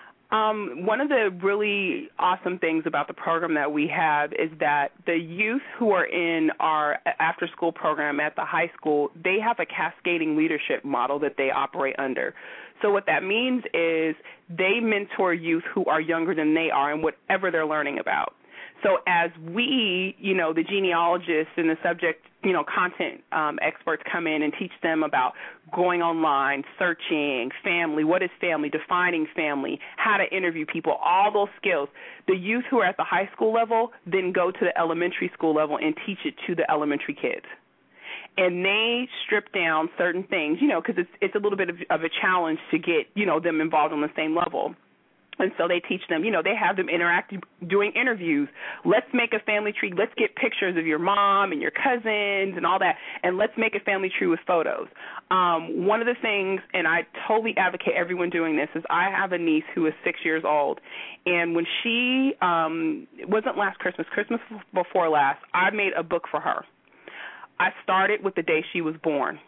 One of the really awesome things about the program that we have is that the youth who are in our after-school program at the high school, they have a cascading leadership model that they operate under. So what that means is they mentor youth who are younger than they are in whatever they're learning about. So as we, the genealogists and the subject, content experts come in and teach them about going online, searching, family, what is family, defining family, how to interview people, all those skills, the youth who are at the high school level then go to the elementary school level and teach it to the elementary kids. And they strip down certain things, because it's a little bit of a challenge to get, them involved on the same level. And so they teach them, they have them interact, doing interviews. Let's make a family tree. Let's get pictures of your mom and your cousins and all that, and let's make a family tree with photos. One of the things, and I totally advocate everyone doing this, is I have a niece who is 6 years old, and when she, it wasn't last Christmas before last, I made a book for her. I started with the day she was born.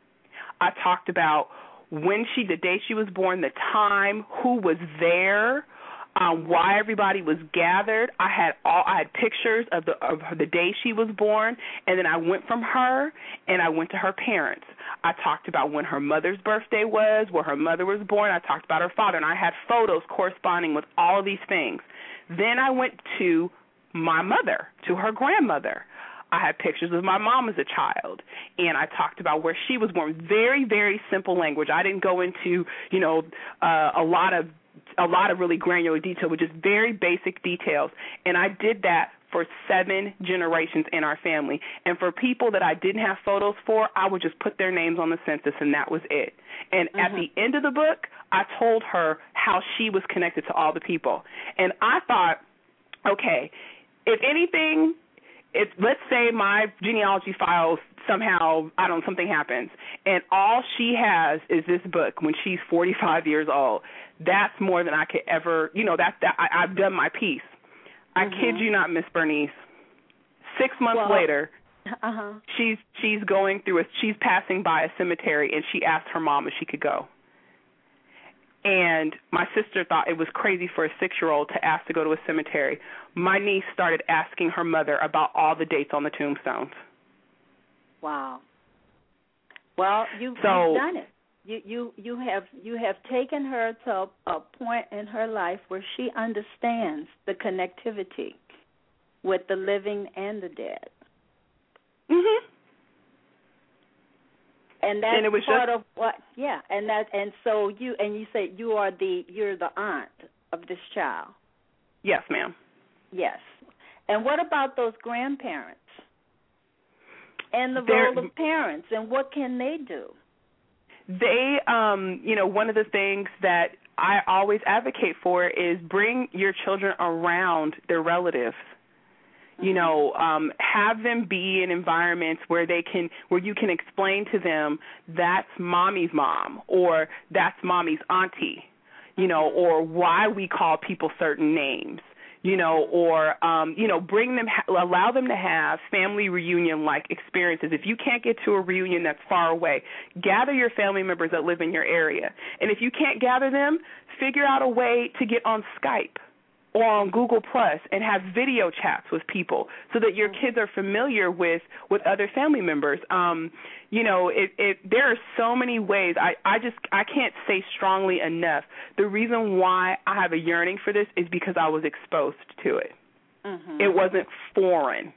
I talked about the day she was born, the time, who was there, why everybody was gathered. I had pictures of the day she was born, and then I went from her and I went to her parents. I talked about when her mother's birthday was, where her mother was born. I talked about her father, and I had photos corresponding with all of these things. Then I went to my mother, to her grandmother. I had pictures of my mom as a child, and I talked about where she was born. Very, very simple language. I didn't go into, a lot of really granular detail, but just very basic details. And I did that for 7 generations in our family. And for people that I didn't have photos for, I would just put their names on the census, and that was it. And at the end of the book, I told her how she was connected to all the people. And I thought, okay, if anything, let's say my genealogy files somehow, something happens, and all she has is this book when she's 45 years old. That's more than I could ever, I've done my piece. I kid you not, Miss Bernice. 6 months later, she's going through she's passing by a cemetery, and she asked her mom if she could go. And my sister thought it was crazy for a 6-year-old to ask to go to a cemetery. My niece started asking her mother about all the dates on the tombstones. Wow. Well, you've done it. You have taken her to a point in her life where she understands the connectivity with the living and the dead. Mhm. And that's and it was part just, of what, so you're the aunt of this child. Yes, ma'am. Yes. And what about those grandparents and the role of parents, and what can they do? They, one of the things that I always advocate for is bring your children around their relatives. Have them be in environments where you can explain to them that's mommy's mom or that's mommy's auntie, or why we call people certain names, or allow them to have family reunion-like experiences. If you can't get to a reunion that's far away, gather your family members that live in your area. And if you can't gather them, figure out a way to get on Skype or on Google Plus and have video chats with people so that your kids are familiar with other family members. There are so many ways. I can't say strongly enough. The reason why I have a yearning for this is because I was exposed to it. Mm-hmm. It wasn't foreign,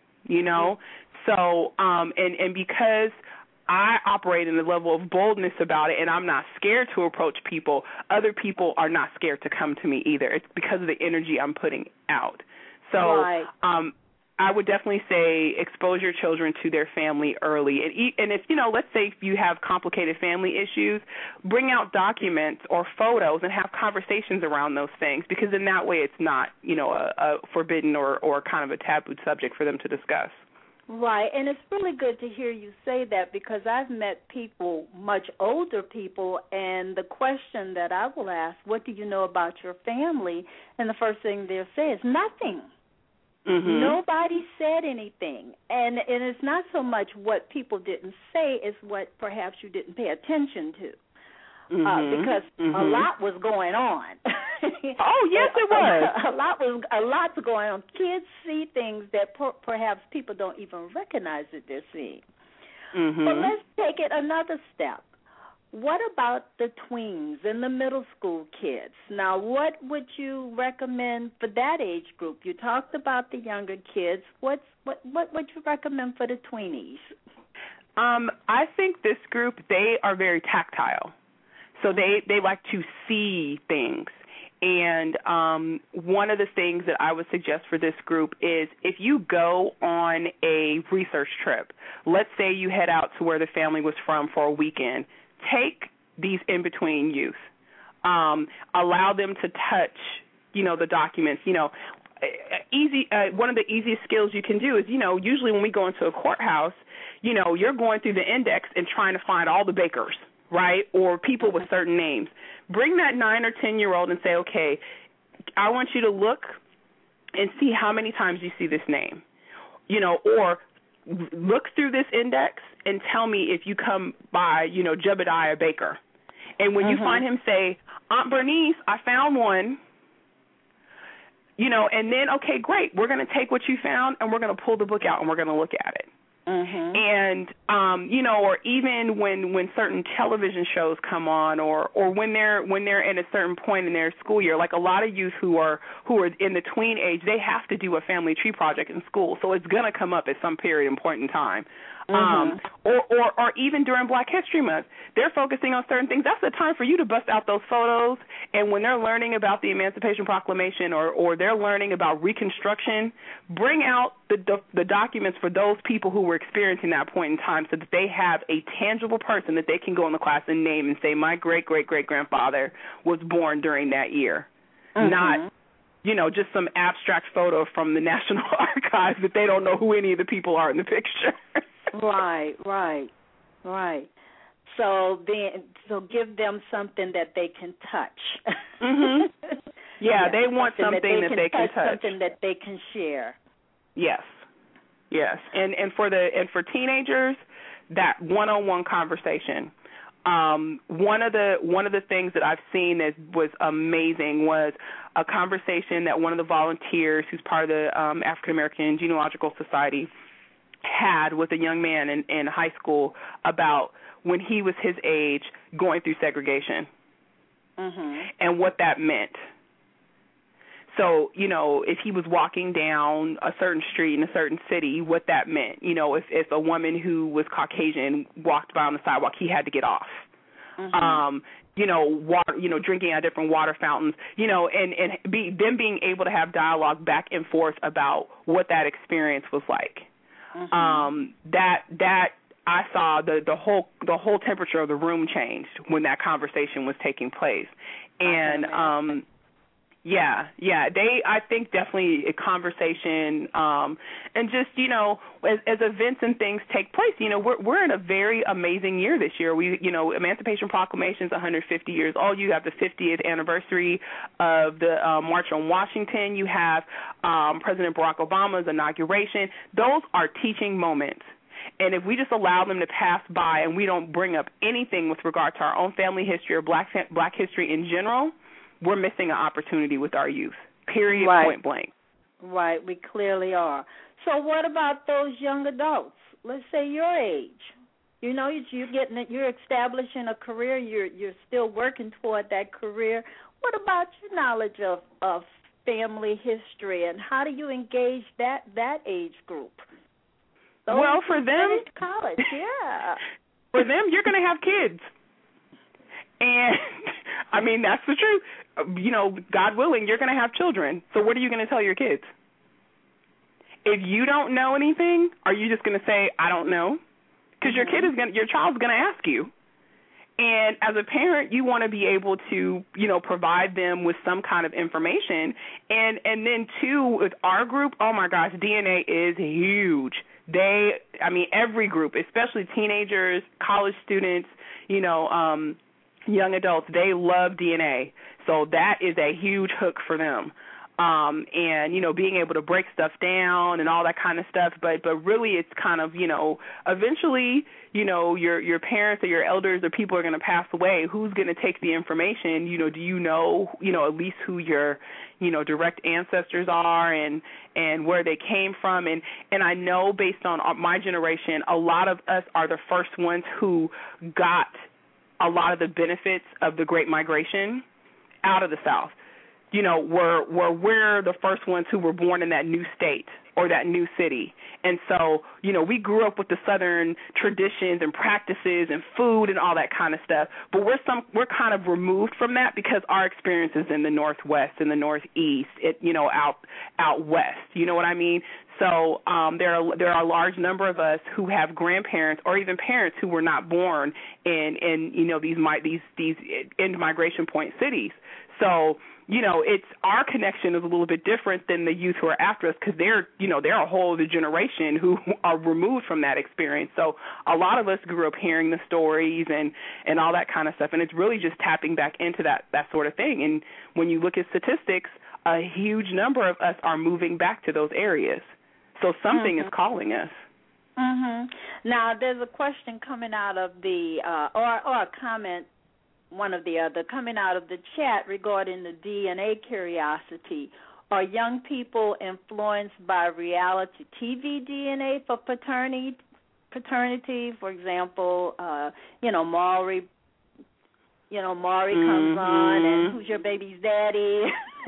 So, and because I operate in a level of boldness about it, and I'm not scared to approach people, other people are not scared to come to me either. It's because of the energy I'm putting out. So right. I would definitely say expose your children to their family early. And if, let's say if you have complicated family issues, bring out documents or photos and have conversations around those things, because in that way it's not, a forbidden or kind of a taboo subject for them to discuss. Right, and it's really good to hear you say that, because I've met people, much older people, and the question that I will ask, what do you know about your family? And the first thing they'll say is nothing. Mm-hmm. Nobody said anything. And it's not so much what people didn't say, it's what perhaps you didn't pay attention to. Because a lot was going on. Oh, yes, it was. A lot's going on. Kids see things that perhaps people don't even recognize that they're seeing. Mm-hmm. But let's take it another step. What about the tweens and the middle school kids? Now, what would you recommend for that age group? You talked about the younger kids. What would you recommend for the tweenies? I think this group, they are very tactile. So they like to see things. And one of the things that I would suggest for this group is if you go on a research trip, let's say you head out to where the family was from for a weekend, take these in-between youth. Allow them to touch, the documents. One of the easiest skills you can do is, usually when we go into a courthouse, you're going through the index and trying to find all the bakers, right, or people with certain names. Bring that 9 or 10-year-old and say, okay, I want you to look and see how many times you see this name, or look through this index and tell me if you come by, Jebediah Baker. And when you find him, say, Aunt Bernice, I found one, and then, okay, great, we're going to take what you found and we're going to pull the book out and we're going to look at it. Mm-hmm. And, or even when certain television shows come on or when they're at a certain point in their school year, like a lot of youth who are in the tween age, they have to do a family tree project in school. So it's going to come up at some period and point in time. Or even during Black History Month, they're focusing on certain things. That's the time for you to bust out those photos. And when they're learning about the Emancipation Proclamation or they're learning about Reconstruction, bring out the documents for those people who were experiencing that point in time so that they have a tangible person that they can go in the class and name and say, my great-great-great-grandfather was born during that year. Not just some abstract photo from the National Archives that they don't know who any of the people are in the picture. Right. So give them something that they can touch. Mm-hmm. Yeah, they want something that they can touch. Something that they can share. Yes. And for teenagers, that one-on-one conversation. One of the things that I've seen that was amazing was a conversation that one of the volunteers who's part of the African American Genealogical Society had with a young man in high school about when he was his age going through segregation and what that meant. So, if he was walking down a certain street in a certain city, what that meant. If a woman who was Caucasian walked by on the sidewalk, he had to get off. Water, drinking at different water fountains, and them being able to have dialogue back and forth about what that experience was like. That I saw the whole temperature of the room changed when that conversation was taking place. And I think definitely a conversation, and just, as events and things take place, we're in a very amazing year this year. Emancipation Proclamation is 150 years old. You have the 50th anniversary of the March on Washington. You have President Barack Obama's inauguration. Those are teaching moments. And if we just allow them to pass by and we don't bring up anything with regard to our own family history or black history in general, we're missing an opportunity with our youth, period, right. Point blank. Right, we clearly are. So what about those young adults? Let's say your age. You're establishing a career, you're still working toward that career. What about your knowledge of family history, and how do you engage that age group? Well, for them, college, yeah. For them, you're going to have kids. And, that's the truth. God willing, you're going to have children. So what are you going to tell your kids? If you don't know anything, are you just going to say, I don't know? Because your child's going to ask you. And as a parent, you want to be able to, provide them with some kind of information. And then, too, with our group, oh, my gosh, DNA is huge. Every group, especially teenagers, college students, young adults, they love DNA. So that is a huge hook for them. And, being able to break stuff down and all that kind of stuff. But really it's kind of, eventually, your parents or your elders or people are going to pass away. Who's going to take the information? Do you know, at least who your, direct ancestors are and where they came from? And I know based on my generation, a lot of us are the first ones who got a lot of the benefits of the Great Migration out of the South. We're the first ones who were born in that new state or that new city. And so, we grew up with the Southern traditions and practices and food and all that kind of stuff. But we're kind of removed from that because our experience is in the Northwest and the Northeast, out west. You know what I mean? So there are a large number of us who have grandparents or even parents who were not born in these end migration point cities. So, it's our connection is a little bit different than the youth who are after us because they're a whole other generation who are removed from that experience. So a lot of us grew up hearing the stories and all that kind of stuff, and it's really just tapping back into that sort of thing. And when you look at statistics, a huge number of us are moving back to those areas. So something is calling us. Now, there's a question coming out of the or a comment, one or the other, coming out of the chat regarding the DNA curiosity. Are young people influenced by reality TV DNA for paternity? For example, Maury. Maury comes on, and who's your baby's daddy?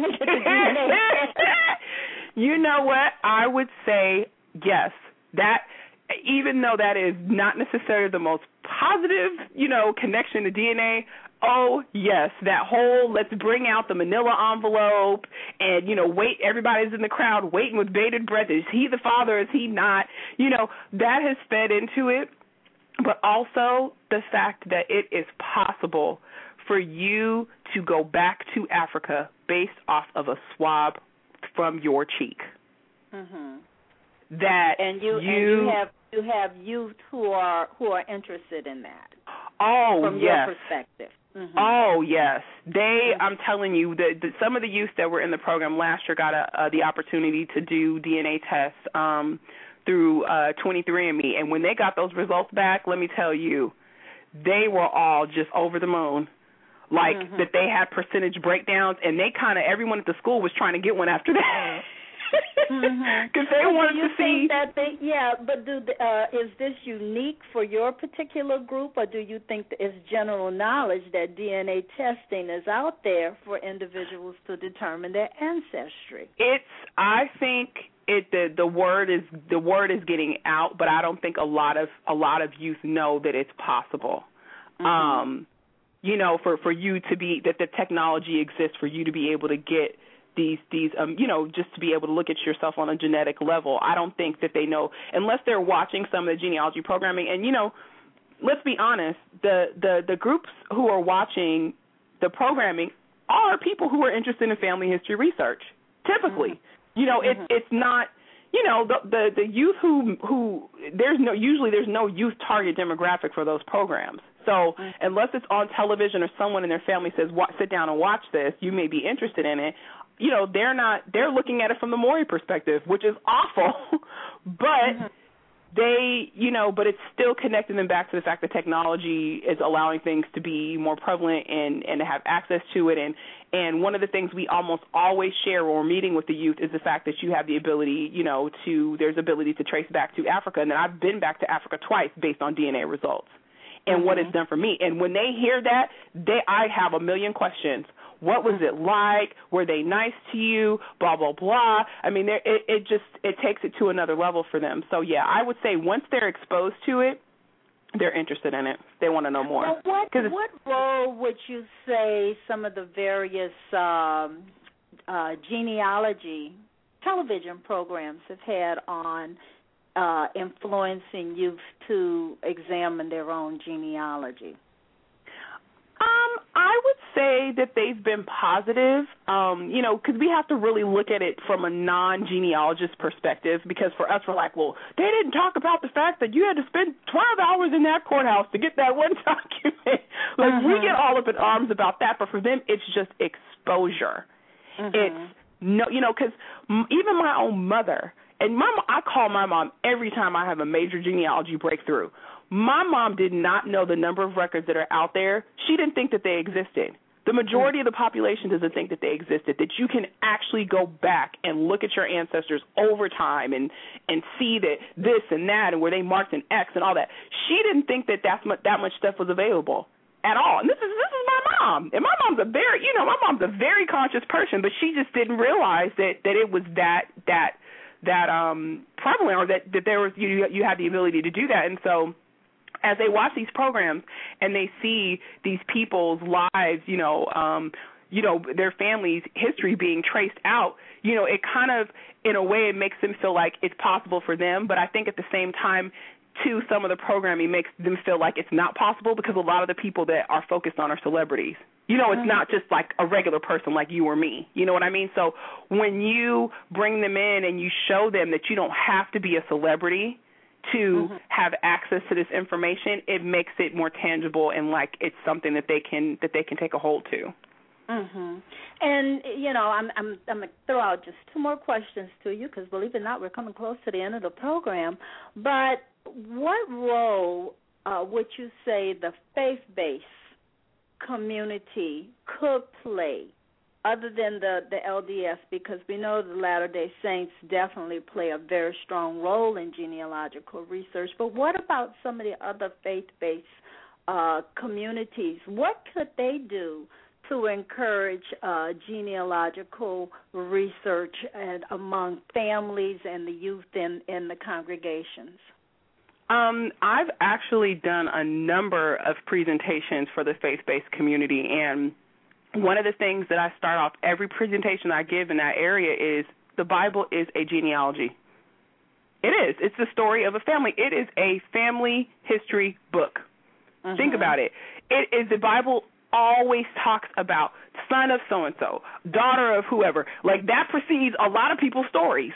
You know what? I would say yes. That, even though that is not necessarily the most positive, connection to DNA, oh, yes, that whole let's bring out the manila envelope and, wait, everybody's in the crowd waiting with bated breath. Is he the father? Is he not? That has fed into it. But also the fact that it is possible for you to go back to Africa based off of a swab from your cheek. That you have youth who are interested in that. Oh, from your perspective. Oh, yes. I'm telling you, some of the youth that were in the program last year got the opportunity to do DNA tests through 23andMe. And when they got those results back, let me tell you, they were all just over the moon. Like that they had percentage breakdowns, and everyone at the school was trying to get one after that. Because they wanted to see. But is this unique for your particular group, or do you think that it's general knowledge that DNA testing is out there for individuals to determine their ancestry? I think the word is getting out, but I don't think a lot of youth know that it's possible. you know, for you to be, that the technology exists for you to be able to get these you know, just to be able to look at yourself on a genetic level. I don't think that they know, unless they're watching some of the genealogy programming. And, you know, let's be honest, the groups who are watching the programming are people who are interested in family history research, typically. You know, it's not, you know, the youth who there's no youth target demographic for those programs. So unless it's on television or someone in their family says, sit down and watch this, you may be interested in it. You know, they're looking at it from the Maury perspective, which is awful, but they, you know, but it's still connecting them back to the fact that technology is allowing things to be more prevalent and to have access to it. And one of the things we almost always share when we're meeting with the youth is the fact that you have the ability, you know, there's ability to trace back to Africa. And then I've been back to Africa twice based on DNA results and what it's done for me. And when they hear that, I have a million questions. What was it like? Were they nice to you? Blah, blah, blah. I mean, it takes it to another level for them. So, yeah, I would say once they're exposed to it, they're interested in it. They want to know more. Well, what role would you say some of the various genealogy television programs have had on influencing youth to examine their own genealogy? I would say that they've been positive, you know, because we have to really look at it from a non-genealogist perspective, because for us, we're like, well, they didn't talk about the fact that you had to spend 12 hours in that courthouse to get that one document. Like, we get all up in arms about that, but for them, it's just exposure. It's, no, you know, because even my own mother, and I call my mom every time I have a major genealogy breakthrough. My mom did not know the number of records that are out there. She didn't think that they existed. The majority of the population doesn't think that they existed, that you can actually go back and look at your ancestors over time and see that this and that and where they marked an X and all that. She didn't think that that much stuff was available at all. And this is my mom. And my mom's a very conscious person, but she just didn't realize that it was that prevalent, or that there was you had the ability to do that. And so as they watch these programs and they see these people's lives, their families' history being traced out, it kind of, in a way, it makes them feel like it's possible for them. But I think at the same time, too, some of the programming makes them feel like it's not possible, because a lot of the people that are focused on are celebrities. It's not just like a regular person like you or me. You know what I mean? So when you bring them in and you show them that you don't have to be a celebrity to have access to this information, it makes it more tangible and like it's something that they can take a hold to. And I'm going to throw out just two more questions to you, because believe it or not, we're coming close to the end of the program. But what role would you say the faith-based community could play, other than the LDS, because we know the Latter-day Saints definitely play a very strong role in genealogical research, but what about some of the other faith-based communities? What could they do to encourage genealogical research among families and the youth in the congregations? I've actually done a number of presentations for the faith-based community, and one of the things that I start off every presentation I give in that area is the Bible is a genealogy. It is. It's the story of a family. It is a family history book. Think about it. It is, the Bible always talks about son of so-and-so, daughter of whoever. Like, that precedes a lot of people's stories.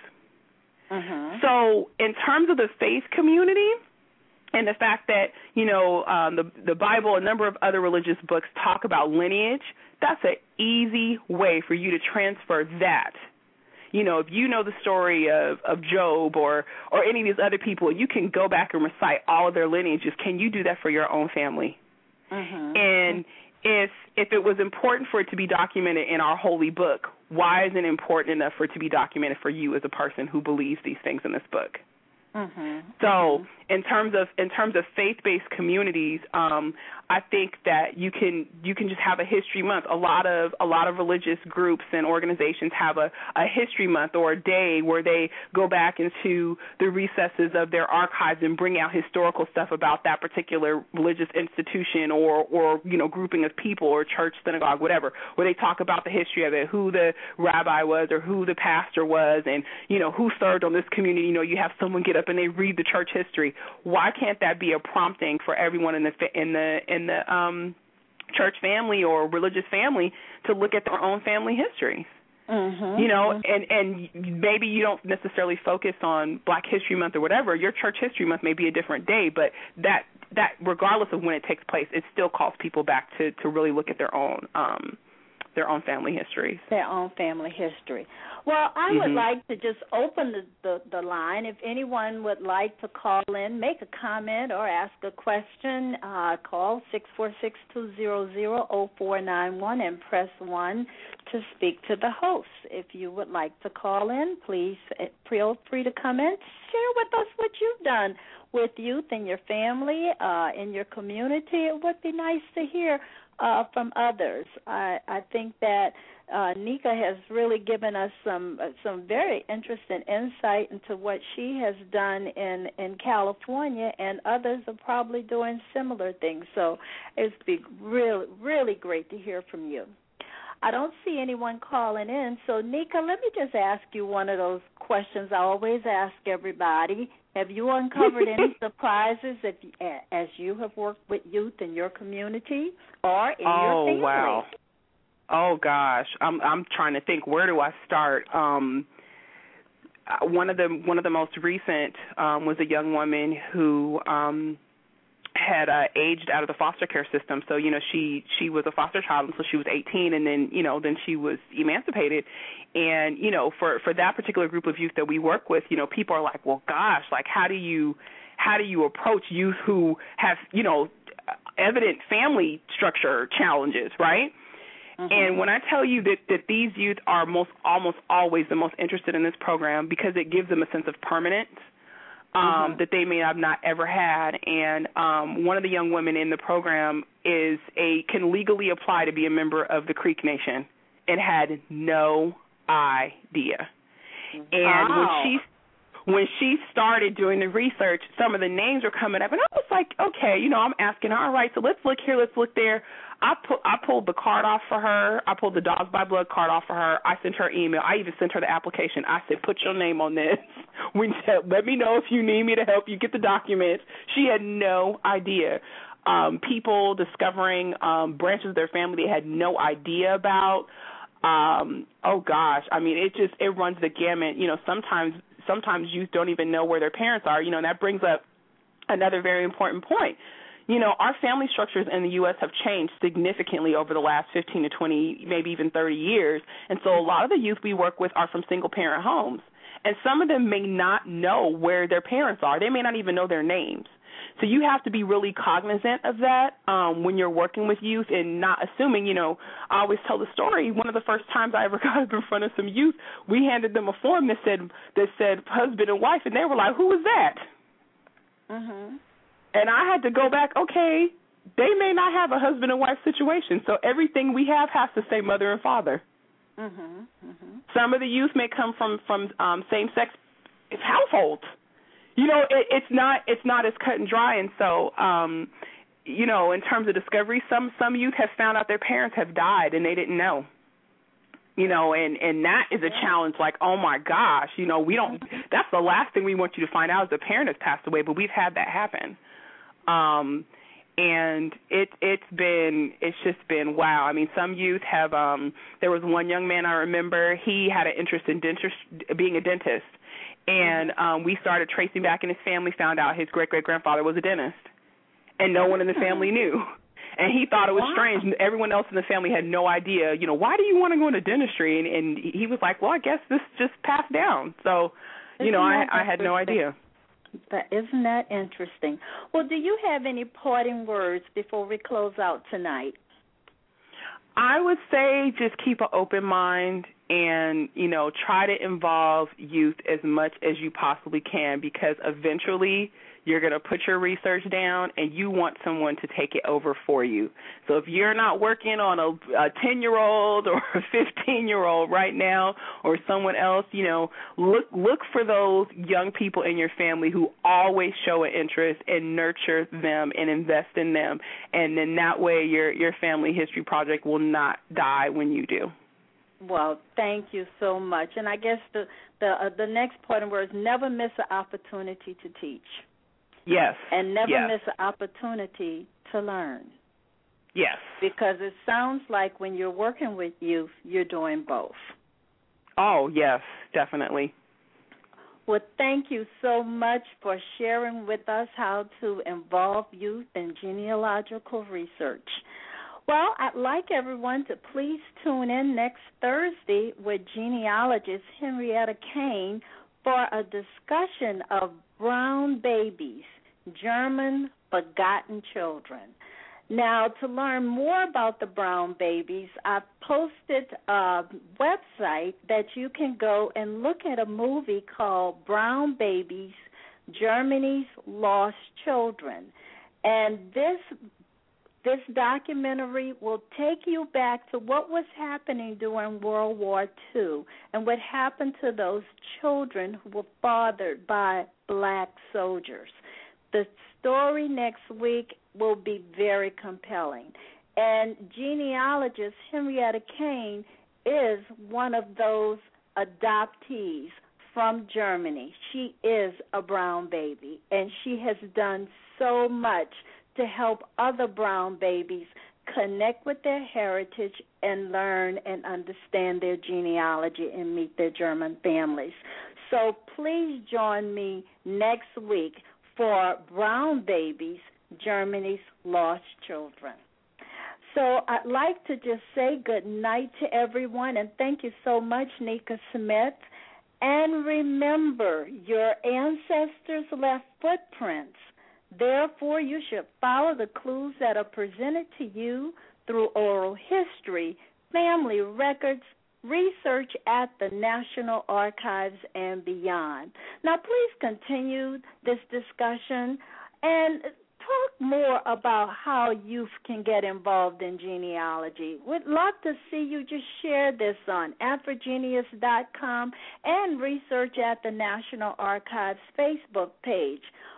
So in terms of the faith community and the fact that, the Bible, a number of other religious books talk about lineage, that's an easy way for you to transfer that. If you know the story of Job or any of these other people, you can go back and recite all of their lineages. Can you do that for your own family? And if it was important for it to be documented in our holy book, why isn't it important enough for it to be documented for you as a person who believes these things in this book? So in terms of faith-based communities, I think that you can just have a history month. A lot of religious groups and organizations have a history month or a day where they go back into the recesses of their archives and bring out historical stuff about that particular religious institution or grouping of people or church, synagogue, whatever, where they talk about the history of it, who the rabbi was or who the pastor was, and who served on this community. You have someone get up and they read the church history. Why can't that be a prompting for everyone in the church family or religious family to look at their own family histories? And maybe you don't necessarily focus on Black History Month or whatever. Your church history month may be a different day, but that regardless of when it takes place, it still calls people back to really look at their own family histories. Their own family history. Well, I would like to just open the line. If anyone would like to call in, make a comment, or ask a question, call 646-200-0491 and press 1 to speak to the host. If you would like to call in, please feel free to come in. Share with us what you've done with youth in your family, in your community. It would be nice to hear from others. I think that Nika has really given us some very interesting insight into what she has done in California, and others are probably doing similar things. So it's been really, really great to hear from you. I don't see anyone calling in, so Nika, let me just ask you one of those questions I always ask everybody. Have you uncovered any surprises as you have worked with youth in your community or in your family? Oh, wow. Oh, gosh. I'm trying to think, where do I start? One of the most recent was a young woman who had aged out of the foster care system. So, she was a foster child until she was 18, and then she was emancipated. And, for that particular group of youth that we work with, people are like, well, gosh, like, how do you approach youth who have, evident family structure challenges, right? And when I tell you that these youth are almost always the most interested in this program because it gives them a sense of permanence that they may have not ever had. And one of the young women in the program can legally apply to be a member of the Creek Nation and had no idea. And when she started doing the research, some of the names were coming up, and I was like, okay, I'm asking her, all right, so let's look here, let's look there. I pulled the card off for her. I pulled the Dogs by Blood card off for her. I sent her an email. I even sent her the application. I said, put your name on this. Let me know if you need me to help you get the documents. She had no idea. People discovering branches of their family they had no idea about. Oh, gosh. I mean, it runs the gamut. Sometimes youth don't even know where their parents are, and that brings up another very important point. Our family structures in the U.S. have changed significantly over the last 15 to 20, maybe even 30 years, and so a lot of the youth we work with are from single-parent homes, and some of them may not know where their parents are. They may not even know their names. So you have to be really cognizant of that when you're working with youth and not assuming, I always tell the story. One of the first times I ever got up in front of some youth, we handed them a form that said husband and wife, and they were like, who is that? And I had to go back, okay, they may not have a husband and wife situation, so everything we have has to say mother and father. Some of the youth may come from same-sex households. It's not as cut and dry, and so, in terms of discovery, some youth have found out their parents have died and they didn't know. And that is a challenge. Like, oh my gosh, we don't. That's the last thing we want you to find out is the parent has passed away, but we've had that happen. And it's just been wow. I mean, some youth have. There was one young man I remember. He had an interest in being a dentist. And we started tracing back in his family, found out his great-great-grandfather was a dentist, and no one in the family knew. And he thought it was strange. Everyone else in the family had no idea, why do you want to go into dentistry? And he was like, well, I guess this just passed down. So, I had no idea. Isn't that interesting? Well, do you have any parting words before we close out tonight? I would say just keep an open mind. and, try to involve youth as much as you possibly can, because eventually you're going to put your research down and you want someone to take it over for you. So if you're not working on a 10-year-old or a 15-year-old right now or someone else, look for those young people in your family who always show an interest, and nurture them and invest in them. And then that way your family history project will not die when you do. Well, thank you so much. And I guess the next point was never miss an opportunity to teach. Yes. And never miss an opportunity to learn. Yes. Because it sounds like when you're working with youth, you're doing both. Oh, yes, definitely. Well, thank you so much for sharing with us how to involve youth in genealogical research. Well, I'd like everyone to please tune in next Thursday with genealogist Henrietta Kane for a discussion of brown babies, German forgotten children. Now, to learn more about the brown babies, I've posted a website that you can go and look at a movie called Brown Babies, Germany's Lost Children. And this documentary will take you back to what was happening during World War II and what happened to those children who were fathered by black soldiers. The story next week will be very compelling. And genealogist Henrietta Kane is one of those adoptees from Germany. She is a brown baby, and she has done so much to help other brown babies connect with their heritage and learn and understand their genealogy and meet their German families. So please join me next week for Brown Babies, Germany's Lost Children. So I'd like to just say good night to everyone, and thank you so much, Nika Smith. And remember, your ancestors left footprints. Therefore, you should follow the clues that are presented to you through oral history, family records, research at the National Archives, and beyond. Now, please continue this discussion and talk more about how youth can get involved in genealogy. We'd love to see you just share this on Afrogenius.com and research at the National Archives Facebook page.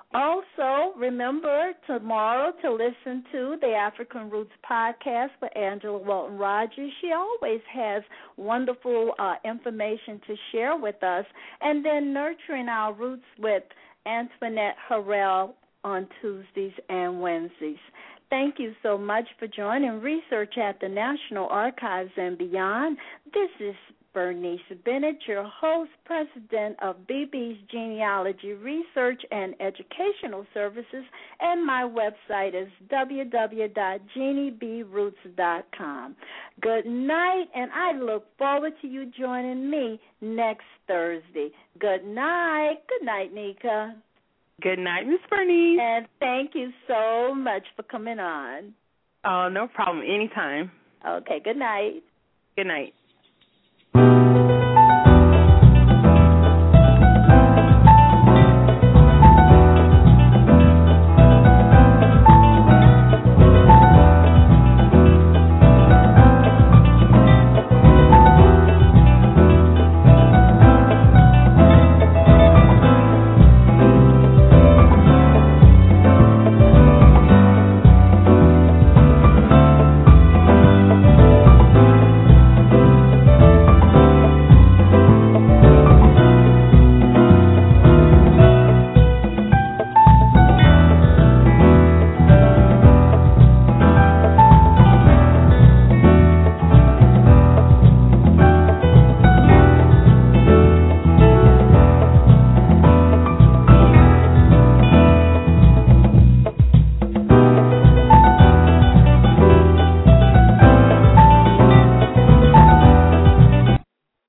Also, remember tomorrow to listen to the African Roots podcast with Angela Walton Rogers. She always has wonderful information to share with us. And then Nurturing Our Roots with Antoinette Harrell on Tuesdays and Wednesdays. Thank you so much for joining Research at the National Archives and Beyond. This is Bernice Bennett, your host, president of BB's Genealogy Research and Educational Services, and my website is www.jeanniebroots.com. Good night, and I look forward to you joining me next Thursday. Good night. Good night, Nika. Good night, Miss Bernice. And thank you so much for coming on. Oh, no problem. Anytime. Okay, good night. Good night.